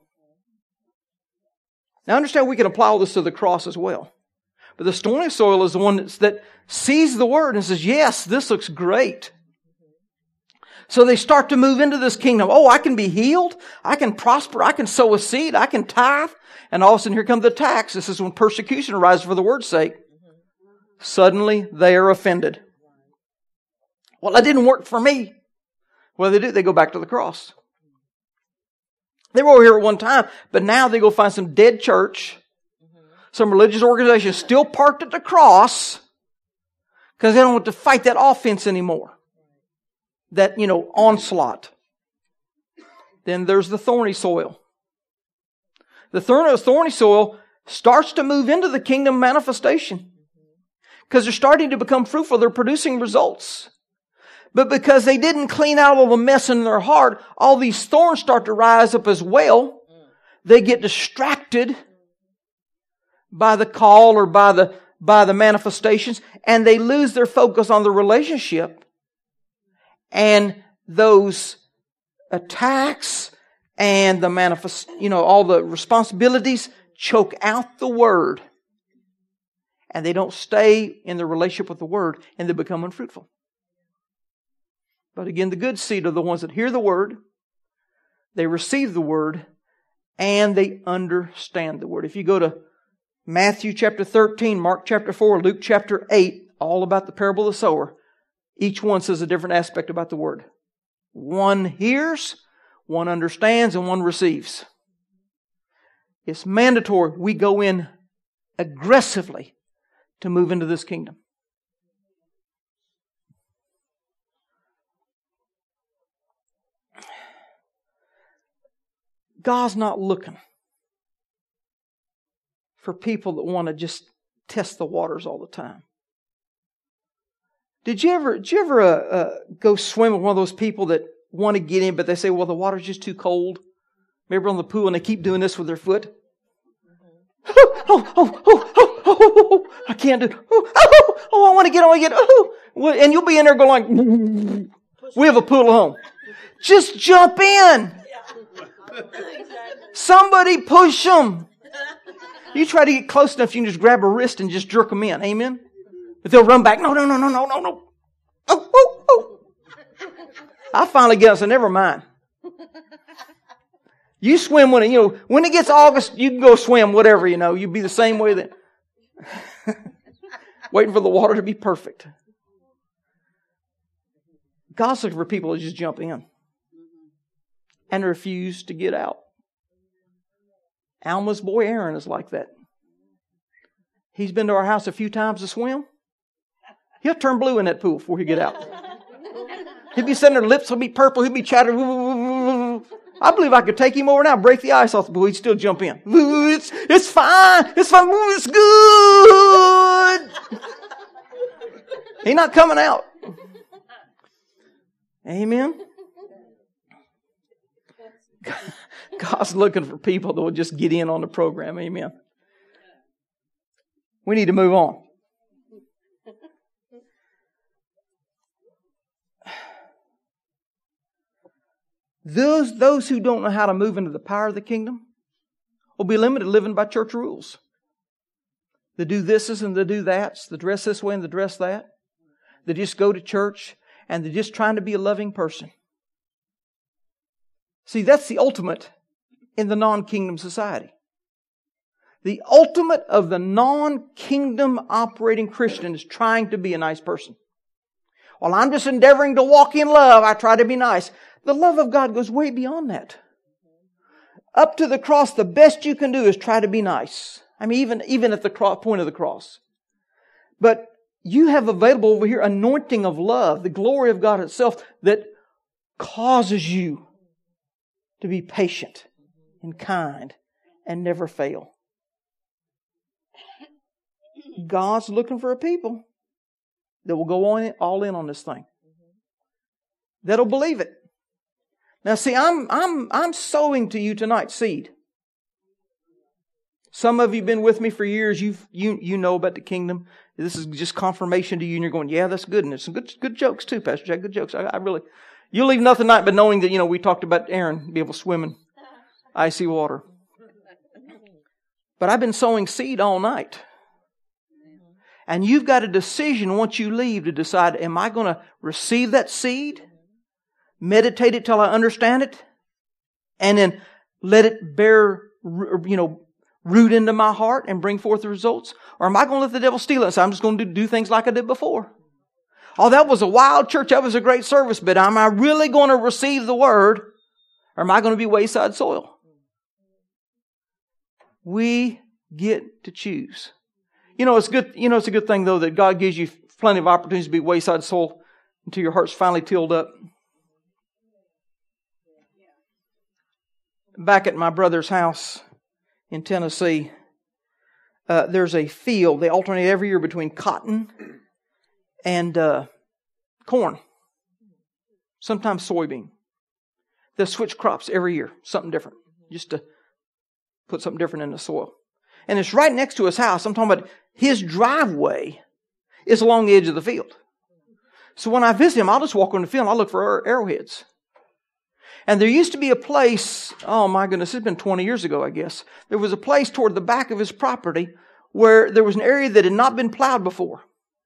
S1: Now understand we can apply all this to the cross as well. But the stony soil is the one that's, that sees the word and says, yes, this looks great. So they start to move into this kingdom. Oh, I can be healed. I can prosper. I can sow a seed. I can tithe. And all of a sudden here comes the tax. This is when persecution arises for the word's sake. Suddenly they are offended. Well, that didn't work for me. Well, they do. They go back to the cross. They were over here at one time, but now they go find some dead church, some religious organization still parked at the cross because they don't want to fight that offense anymore. That, you know, onslaught. Then there's the thorny soil. The thorny soil starts to move into the kingdom manifestation because they're starting to become fruitful. They're producing results. But because they didn't clean out all the mess in their heart, all these thorns start to rise up as well. They get distracted by the call or by the, by the manifestations, and they lose their focus on the relationship. And those attacks and the manifest, you know, all the responsibilities choke out the word. And they don't stay in the relationship with the word, and they become unfruitful. But again, the good seed are the ones that hear the word, they receive the word, and they understand the word. If you go to Matthew chapter thirteen, Mark chapter four, Luke chapter eight, all about the parable of the sower, each one says a different aspect about the word. One hears, one understands, and one receives. it's mandatory we go in aggressively to move into this kingdom. God's not looking for people that want to just test the waters all the time. Did you ever, did you ever uh, uh, go swim with one of those people that want to get in, but they say, well, the water's just too cold? Maybe on the pool and they keep doing this with their foot. Oh, oh, oh, oh, oh, oh, oh, I can't do it. Oh, oh, oh, I want to get on, I want to get oh. And you'll be in there going like, we have a pool at home. Just jump in. Somebody push them. You try to get close enough, you can just grab a wrist and just jerk them in. Amen? But they'll run back. No, no, no, no, no, no, no. Oh, oh, oh. I finally get up and say, never mind. You swim when it, you know, when it gets August, you can go swim, whatever, you know. You'll be the same way then. Waiting for the water to be perfect. God's looking for people to just jump in and refuse to get out. Alma's boy Aaron is like that. He's been to our house a few times to swim. He'll turn blue in that pool before he get out. He'll be sitting there, lips will be purple, he'll be chattering. I believe I could take him over now, break the ice off the pool, he'd still jump in. It's, it's fine, it's fine, it's good. He's not coming out. Amen. God's looking for people that will just get in on the program. Amen. We need to move on. Those, those who don't know how to move into the power of the kingdom will be limited to living by church rules. They do thises and they do that's. They dress this way and they dress that. They just go to church and they're just trying to be a loving person. See, that's the ultimate in the non-kingdom society. The ultimate of the non-kingdom operating Christian is trying to be a nice person. While I'm just endeavoring to walk in love, I try to be nice. The love of God goes way beyond that. Up to the cross, the best you can do is try to be nice. I mean, even, even at the cross, point of the cross. But you have available over here anointing of love, the glory of God itself that causes you to be patient and kind and never fail. God's looking for a people that will go on all in on this thing. That'll believe it. Now see, I'm I'm I'm sowing to you tonight seed. Some of you have been with me for years. You've you you know about the kingdom. This is just confirmation to you, and you're going, yeah, that's good, and it's some good good jokes too, Pastor Jack. Good jokes. I, I really you'll leave nothing tonight but knowing that you know we talked about Aaron be able to swim in icy water. But I've been sowing seed all night. And you've got a decision once you leave to decide, am I going to receive that seed? Meditate it till I understand it? And then let it bear, you know, root into my heart and bring forth the results? Or am I going to let the devil steal it? So I'm just going to do things like I did before. Oh, that was a wild church. That was a great service. But am I really going to receive the word? Or am I going to be wayside soil? We get to choose. You know, it's good. You know, it's a good thing though that God gives you plenty of opportunities to be wayside soil until your heart's finally tilled up. Back at my brother's house in Tennessee, uh, there's a field. They alternate every year between cotton and uh, corn, sometimes soybean. They switch crops every year, something different, just to put something different in the soil. And it's right next to his house. I'm talking about his driveway is along the edge of the field. So when I visit him, I'll just walk on the field and I'll look for arrowheads. And there used to be a place, oh my goodness, it's been twenty years ago, I guess. There was a place toward the back of his property where there was an area that had not been plowed before.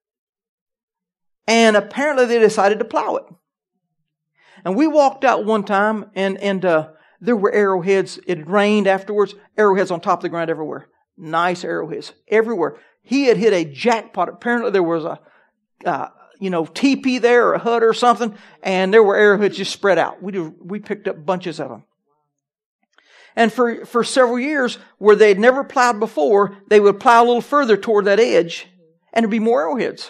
S1: And apparently they decided to plow it. And we walked out one time and, and uh, there were arrowheads. It had rained afterwards. Arrowheads on top of the ground everywhere. Nice arrowheads everywhere. He had hit a jackpot. Apparently there was a, uh, you know, teepee there or a hut or something, and there were arrowheads just spread out. We do, we picked up bunches of them. And for, for several years, where they had never plowed before, they would plow a little further toward that edge, and there'd be more arrowheads.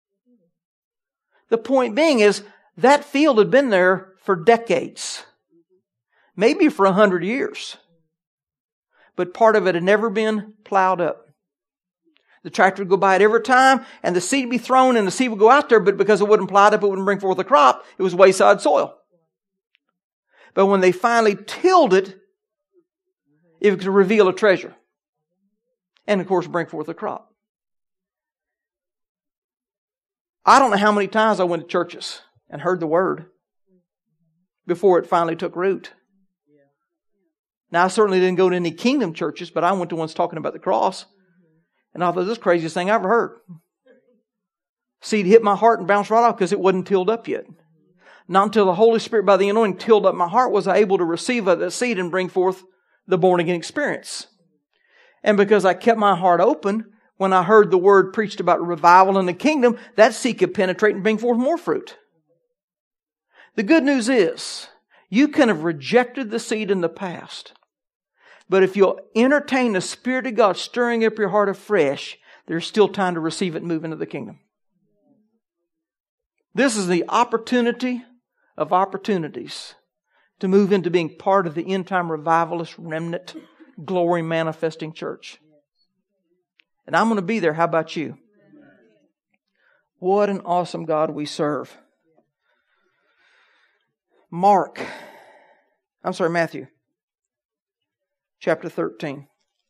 S1: The point being is, that field had been there for decades. Maybe for a hundred years. But part of it had never been plowed up. The tractor would go by it every time, and the seed would be thrown, and the seed would go out there, but because it wasn't plowed up, it wouldn't bring forth a crop. It was wayside soil. But when they finally tilled it, it could reveal a treasure. And of course, bring forth a crop. I don't know how many times I went to churches and heard the word before it finally took root. Now, I certainly didn't go to any kingdom churches, but I went to ones talking about the cross. And I thought, this is the craziest thing I ever heard. Seed hit my heart and bounced right off because it wasn't tilled up yet. Not until the Holy Spirit, by the anointing, tilled up my heart was I able to receive that seed and bring forth the born-again experience. And because I kept my heart open, when I heard the word preached about revival in the kingdom, that seed could penetrate and bring forth more fruit. The good news is, you can have rejected the seed in the past. But if you'll entertain the Spirit of God stirring up your heart afresh, there's still time to receive it and move into the kingdom. This is the opportunity of opportunities to move into being part of the end-time revivalist remnant, glory manifesting church. And I'm going to be there. How about you? What an awesome God we serve. Mark, I'm sorry, Matthew. Chapter thirteen.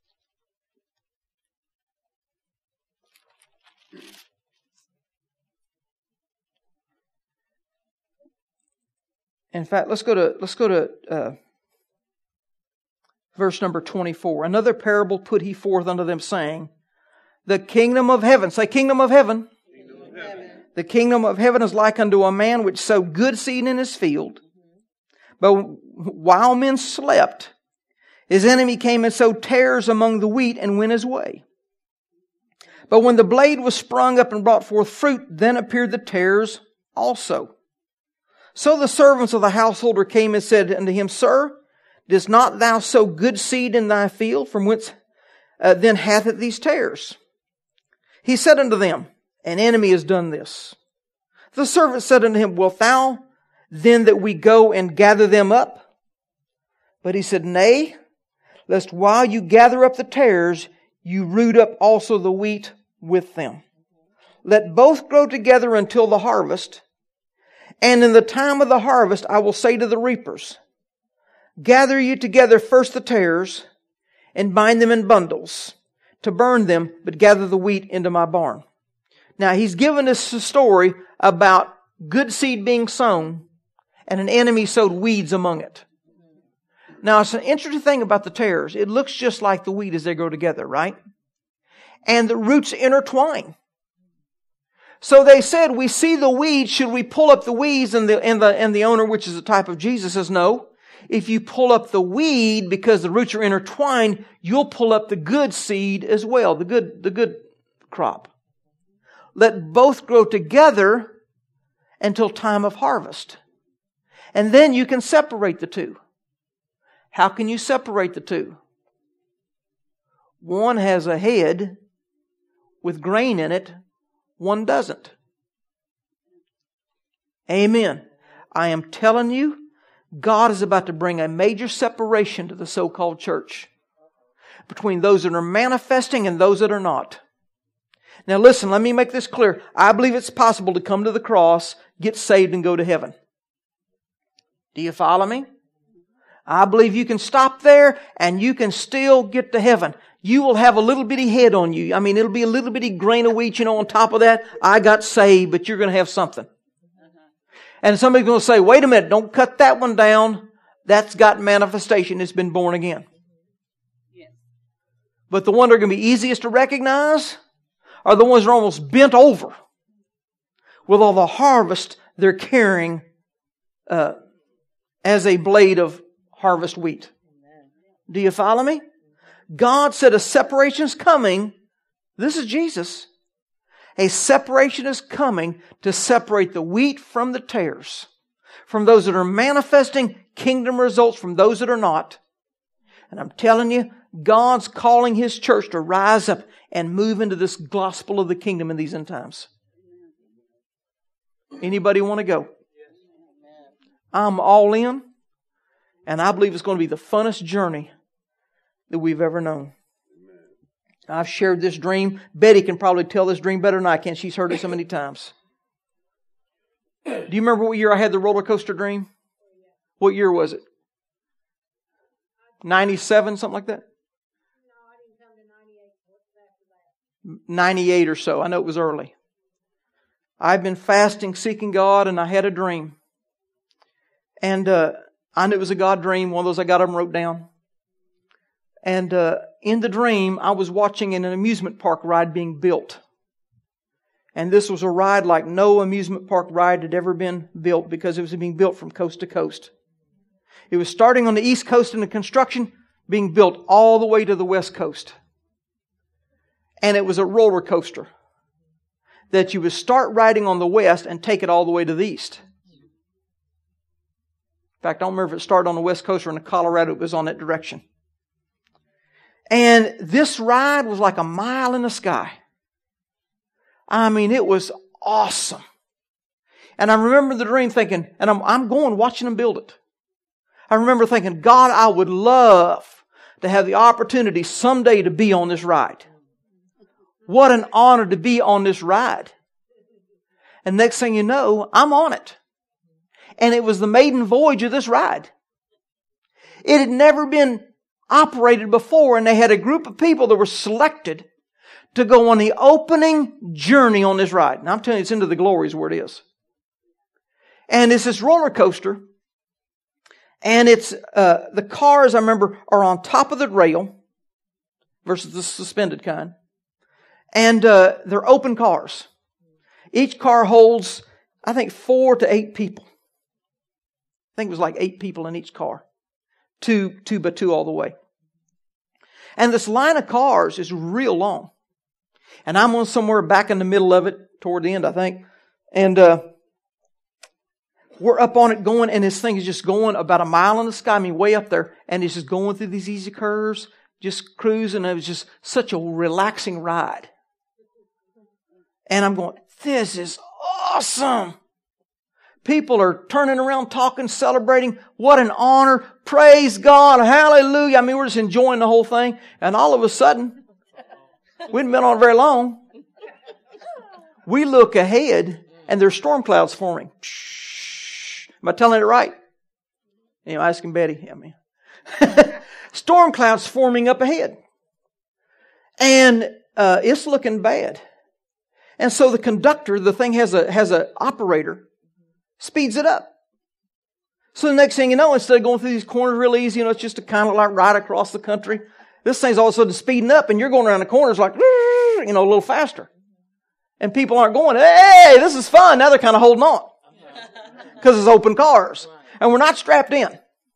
S1: In fact, let's go to let's go to uh, verse number twenty-four. Another parable put he forth unto them, saying, "The kingdom of heaven," say, "Kingdom of heaven." Kingdom of heaven. "The kingdom of heaven is like unto a man which sowed good seed in his field. But while men slept, his enemy came and sowed tares among the wheat and went his way. But when the blade was sprung up and brought forth fruit, then appeared the tares also. So the servants of the householder came and said unto him, Sir, didst not thou sow good seed in thy field? From whence uh, then hath it these tares? He said unto them, An enemy has done this. The servant said unto him, Wilt thou then that we go and gather them up? But he said, Nay, lest while you gather up the tares, you root up also the wheat with them. Let both grow together until the harvest. And in the time of the harvest, I will say to the reapers, Gather you together first the tares, and bind them in bundles, to burn them, but gather the wheat into my barn. Now, he's given us a story about good seed being sown, and an enemy sowed weeds among it. Now, it's an interesting thing about the tares. It looks just like the wheat as they grow together, right? And the roots intertwine. So they said, we see the weeds, should we pull up the weeds? And the, and the, and the owner, which is a type of Jesus, says, no. If you pull up the weed because the roots are intertwined, you'll pull up the good seed as well, the good, the good crop. Let both grow together until time of harvest. And then you can separate the two. How can you separate the two? One has a head with grain in it. One doesn't. Amen. I am telling you, God is about to bring a major separation to the so-called church between those that are manifesting and those that are not. Now listen, let me make this clear. I believe it's possible to come to the cross, get saved, and go to heaven. Do you follow me? I believe you can stop there and you can still get to heaven. You will have a little bitty head on you. I mean, it'll be a little bitty grain of wheat, you know, on top of that. I got saved, but you're going to have something. And somebody's going to say, wait a minute, don't cut that one down. That's got manifestation. It's been born again. Yes. But the ones that are going to be easiest to recognize are the ones that are almost bent over with all the harvest they're carrying uh, as a blade of harvest wheat. Do you follow me? God said a separation is coming. This is Jesus. A separation is coming to separate the wheat from the tares. From those that are manifesting kingdom results from those that are not. And I'm telling you, God's calling His church to rise up and move into this gospel of the kingdom in these end times. Anybody want to go? I'm all in. And I believe it's going to be the funnest journey that we've ever known. I've shared this dream. Betty can probably tell this dream better than I can. She's heard it so many times. Do you remember what year I had the roller coaster dream? What year was it? ninety-seven, something like that? ninety-eight or so. I know it was early. I've been fasting, seeking God, and I had a dream. And uh, I knew it was a God dream, one of those I got them wrote down. And uh, in the dream, I was watching an amusement park ride being built. And this was a ride like no amusement park ride had ever been built, because it was being built from coast to coast. It was starting on the East Coast in the construction, being built all the way to the West Coast. And it was a roller coaster that you would start riding on the West and take it all the way to the East. In fact, I don't remember if it started on the West Coast or in Colorado. It was on that direction. And this ride was like a mile in the sky. I mean, it was awesome. And I remember the dream thinking, and I'm, I'm going watching them build it. I remember thinking, God, I would love to have the opportunity someday to be on this ride. What an honor to be on this ride. And next thing you know, I'm on it. And it was the maiden voyage of this ride. It had never been operated before, and they had a group of people that were selected to go on the opening journey on this ride. And I'm telling you, it's into the glories where it is. And it's this roller coaster. And it's, uh, the cars, I remember, are on top of the rail versus the suspended kind. And, uh, they're open cars. Each car holds, I think, four to eight people. I think it was like eight people in each car. Two, two by two all the way. And this line of cars is real long. And I'm on somewhere back in the middle of it, toward the end, I think. And, uh, we're up on it going, and this thing is just going about a mile in the sky, I mean, way up there. And it's just going through these easy curves, just cruising. It was just such a relaxing ride. And I'm going, this is awesome. People are turning around, talking, celebrating. What an honor. Praise God. Hallelujah. I mean, we're just enjoying the whole thing. And all of a sudden, we hadn't been on very long. We look ahead, and there's storm clouds forming. Am I telling it right? You know, asking Betty. I mean, storm clouds forming up ahead. And uh, it's looking bad. And so the conductor, the thing has a has an operator, speeds it up. So the next thing you know, instead of going through these corners real easy, you know, it's just a kind of like ride across the country. This thing's all of a sudden speeding up, and you're going around the corners like, you know, a little faster. And people aren't going, hey, this is fun. Now they're kind of holding on. Because it's open cars. And we're not strapped in.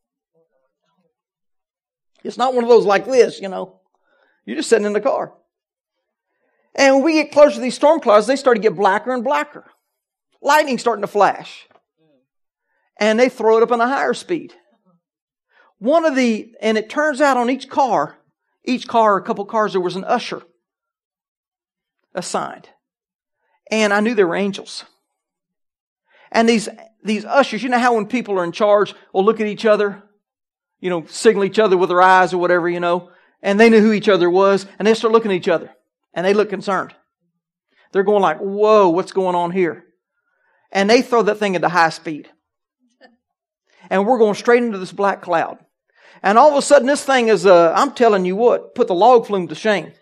S1: It's not one of those like this, you know. You're just sitting in the car. And when we get closer to these storm clouds, they start to get blacker and blacker. Lightning starting to flash. And they throw it up on a higher speed. One of the, and it turns out on each car, each car, a couple cars, there was an usher assigned. And I knew they were angels. And these, these ushers, you know how when people are in charge, will look at each other, you know, signal each other with their eyes or whatever, you know, and they knew who each other was, and they start looking at each other, and they look concerned. They're going like, whoa, what's going on here? And they throw that thing into high speed. And we're going straight into this black cloud. And all of a sudden this thing is, uh, I'm telling you what, put the log flume to shame.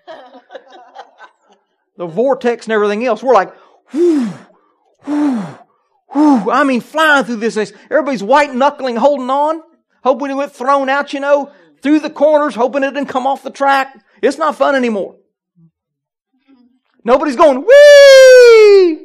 S1: The vortex and everything else. We're like, whoo, whoo, whoo. I mean, flying through this. Everybody's white knuckling, holding on, hoping it would thrown out, you know, through the corners, hoping it didn't come off the track. It's not fun anymore. Nobody's going, whee!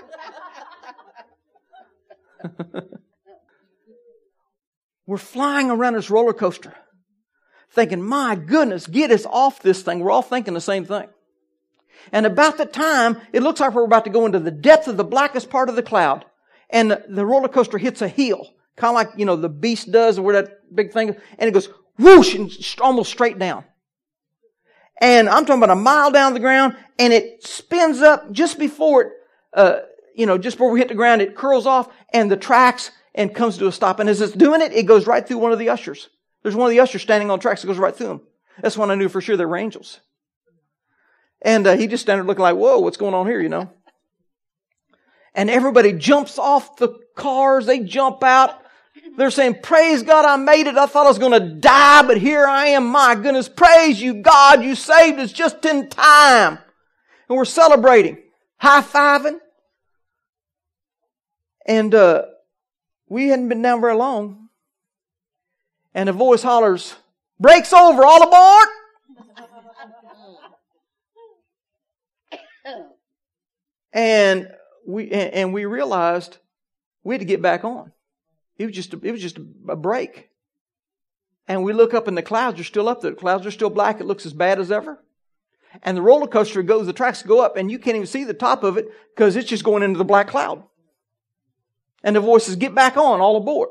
S1: We're flying around this roller coaster, thinking, my goodness, get us off this thing. We're all thinking the same thing. And about the time, it looks like we're about to go into the depth of the blackest part of the cloud. And the, the roller coaster hits a hill, kind of like, you know, the beast does, or where that big thing is. And it goes, whoosh, and almost straight down. And I'm talking about a mile down the ground, and it spins up just before it, uh, you know, just before we hit the ground, it curls off and the tracks and comes to a stop. And as it's doing it, it goes right through one of the ushers. There's one of the ushers standing on the tracks that goes right through them. That's when I knew for sure they were angels. And uh, he just standing there looking like, whoa, what's going on here, you know? And everybody jumps off the cars. They jump out. They're saying, praise God, I made it. I thought I was going to die, but here I am. My goodness, praise you, God. You saved us just in time. And we're celebrating, high-fiving. And uh, we hadn't been down very long. And a voice hollers, "Break's over, all aboard!" And we and we realized we had to get back on. It was just a, it was just a break. And we look up and the clouds are still up there. The clouds are still black. It looks as bad as ever. And the roller coaster goes, the tracks go up, and you can't even see the top of it because it's just going into the black cloud. And the voice says, "Get back on, all aboard."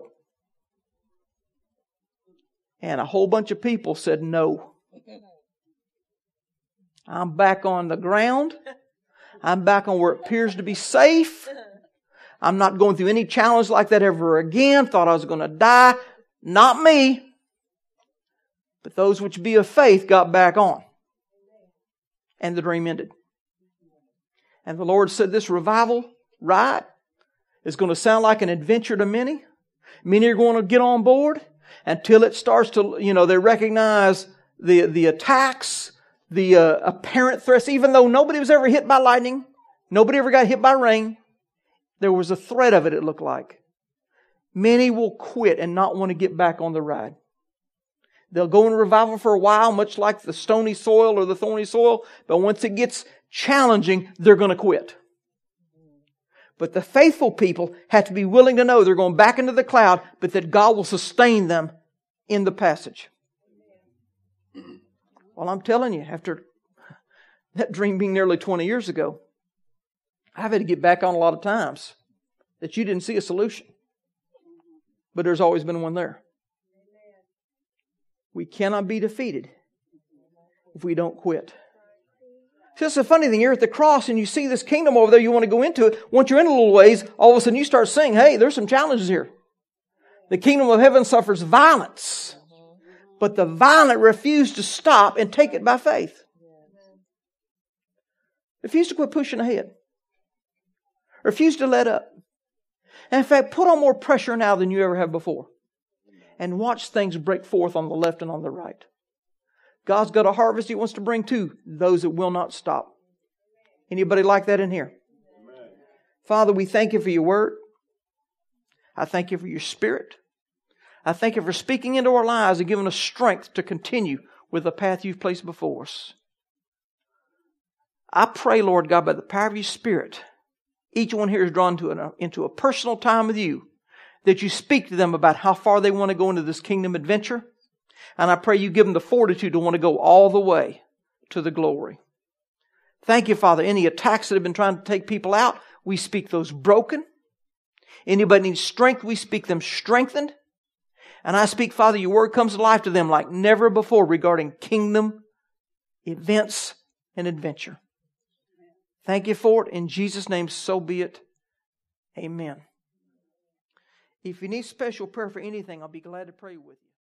S1: And a whole bunch of people said no. I'm back on the ground. I'm back on where it appears to be safe. I'm not going through any challenge like that ever again. Thought I was going to die. Not me. But those which be of faith got back on. And the dream ended. And the Lord said this revival ride is going to sound like an adventure to many. Many are going to get on board until it starts to, you know, they recognize the, the attacks, the uh, apparent threats, even though nobody was ever hit by lightning. Nobody ever got hit by rain. There was a threat of it, it looked like. Many will quit and not want to get back on the ride. They'll go in revival for a while, much like the stony soil or the thorny soil. But once it gets challenging, they're going to quit. But the faithful people have to be willing to know they're going back into the cloud, but that God will sustain them in the passage. Well, I'm telling you, after that dream being nearly twenty years ago, I've had to get back on a lot of times that you didn't see a solution. But there's always been one there. We cannot be defeated if we don't quit. See, that's the funny thing. You're at the cross and you see this kingdom over there. You want to go into it. Once you're in a little ways, all of a sudden you start saying, hey, there's some challenges here. The kingdom of heaven suffers violence. But the violent refuse to stop and take it by faith. Refuse to quit pushing ahead. Refuse to let up. And in fact, put on more pressure now than you ever have before. And watch things break forth on the left and on the right. God's got a harvest He wants to bring to those that will not stop. Anybody like that in here? Amen. Father, we thank You for Your Word. I thank You for Your Spirit. I thank You for speaking into our lives and giving us strength to continue with the path You've placed before us. I pray, Lord God, by the power of Your Spirit, each one here is drawn to an, into a personal time with You, that You speak to them about how far they want to go into this kingdom adventure. And I pray You give them the fortitude to want to go all the way to the glory. Thank You, Father. Any attacks that have been trying to take people out, we speak those broken. Anybody needs strength, we speak them strengthened. And I speak, Father, Your Word comes to life to them like never before regarding kingdom events and adventure. Thank You for it. In Jesus' name, so be it. Amen. If you need special prayer for anything, I'll be glad to pray with you.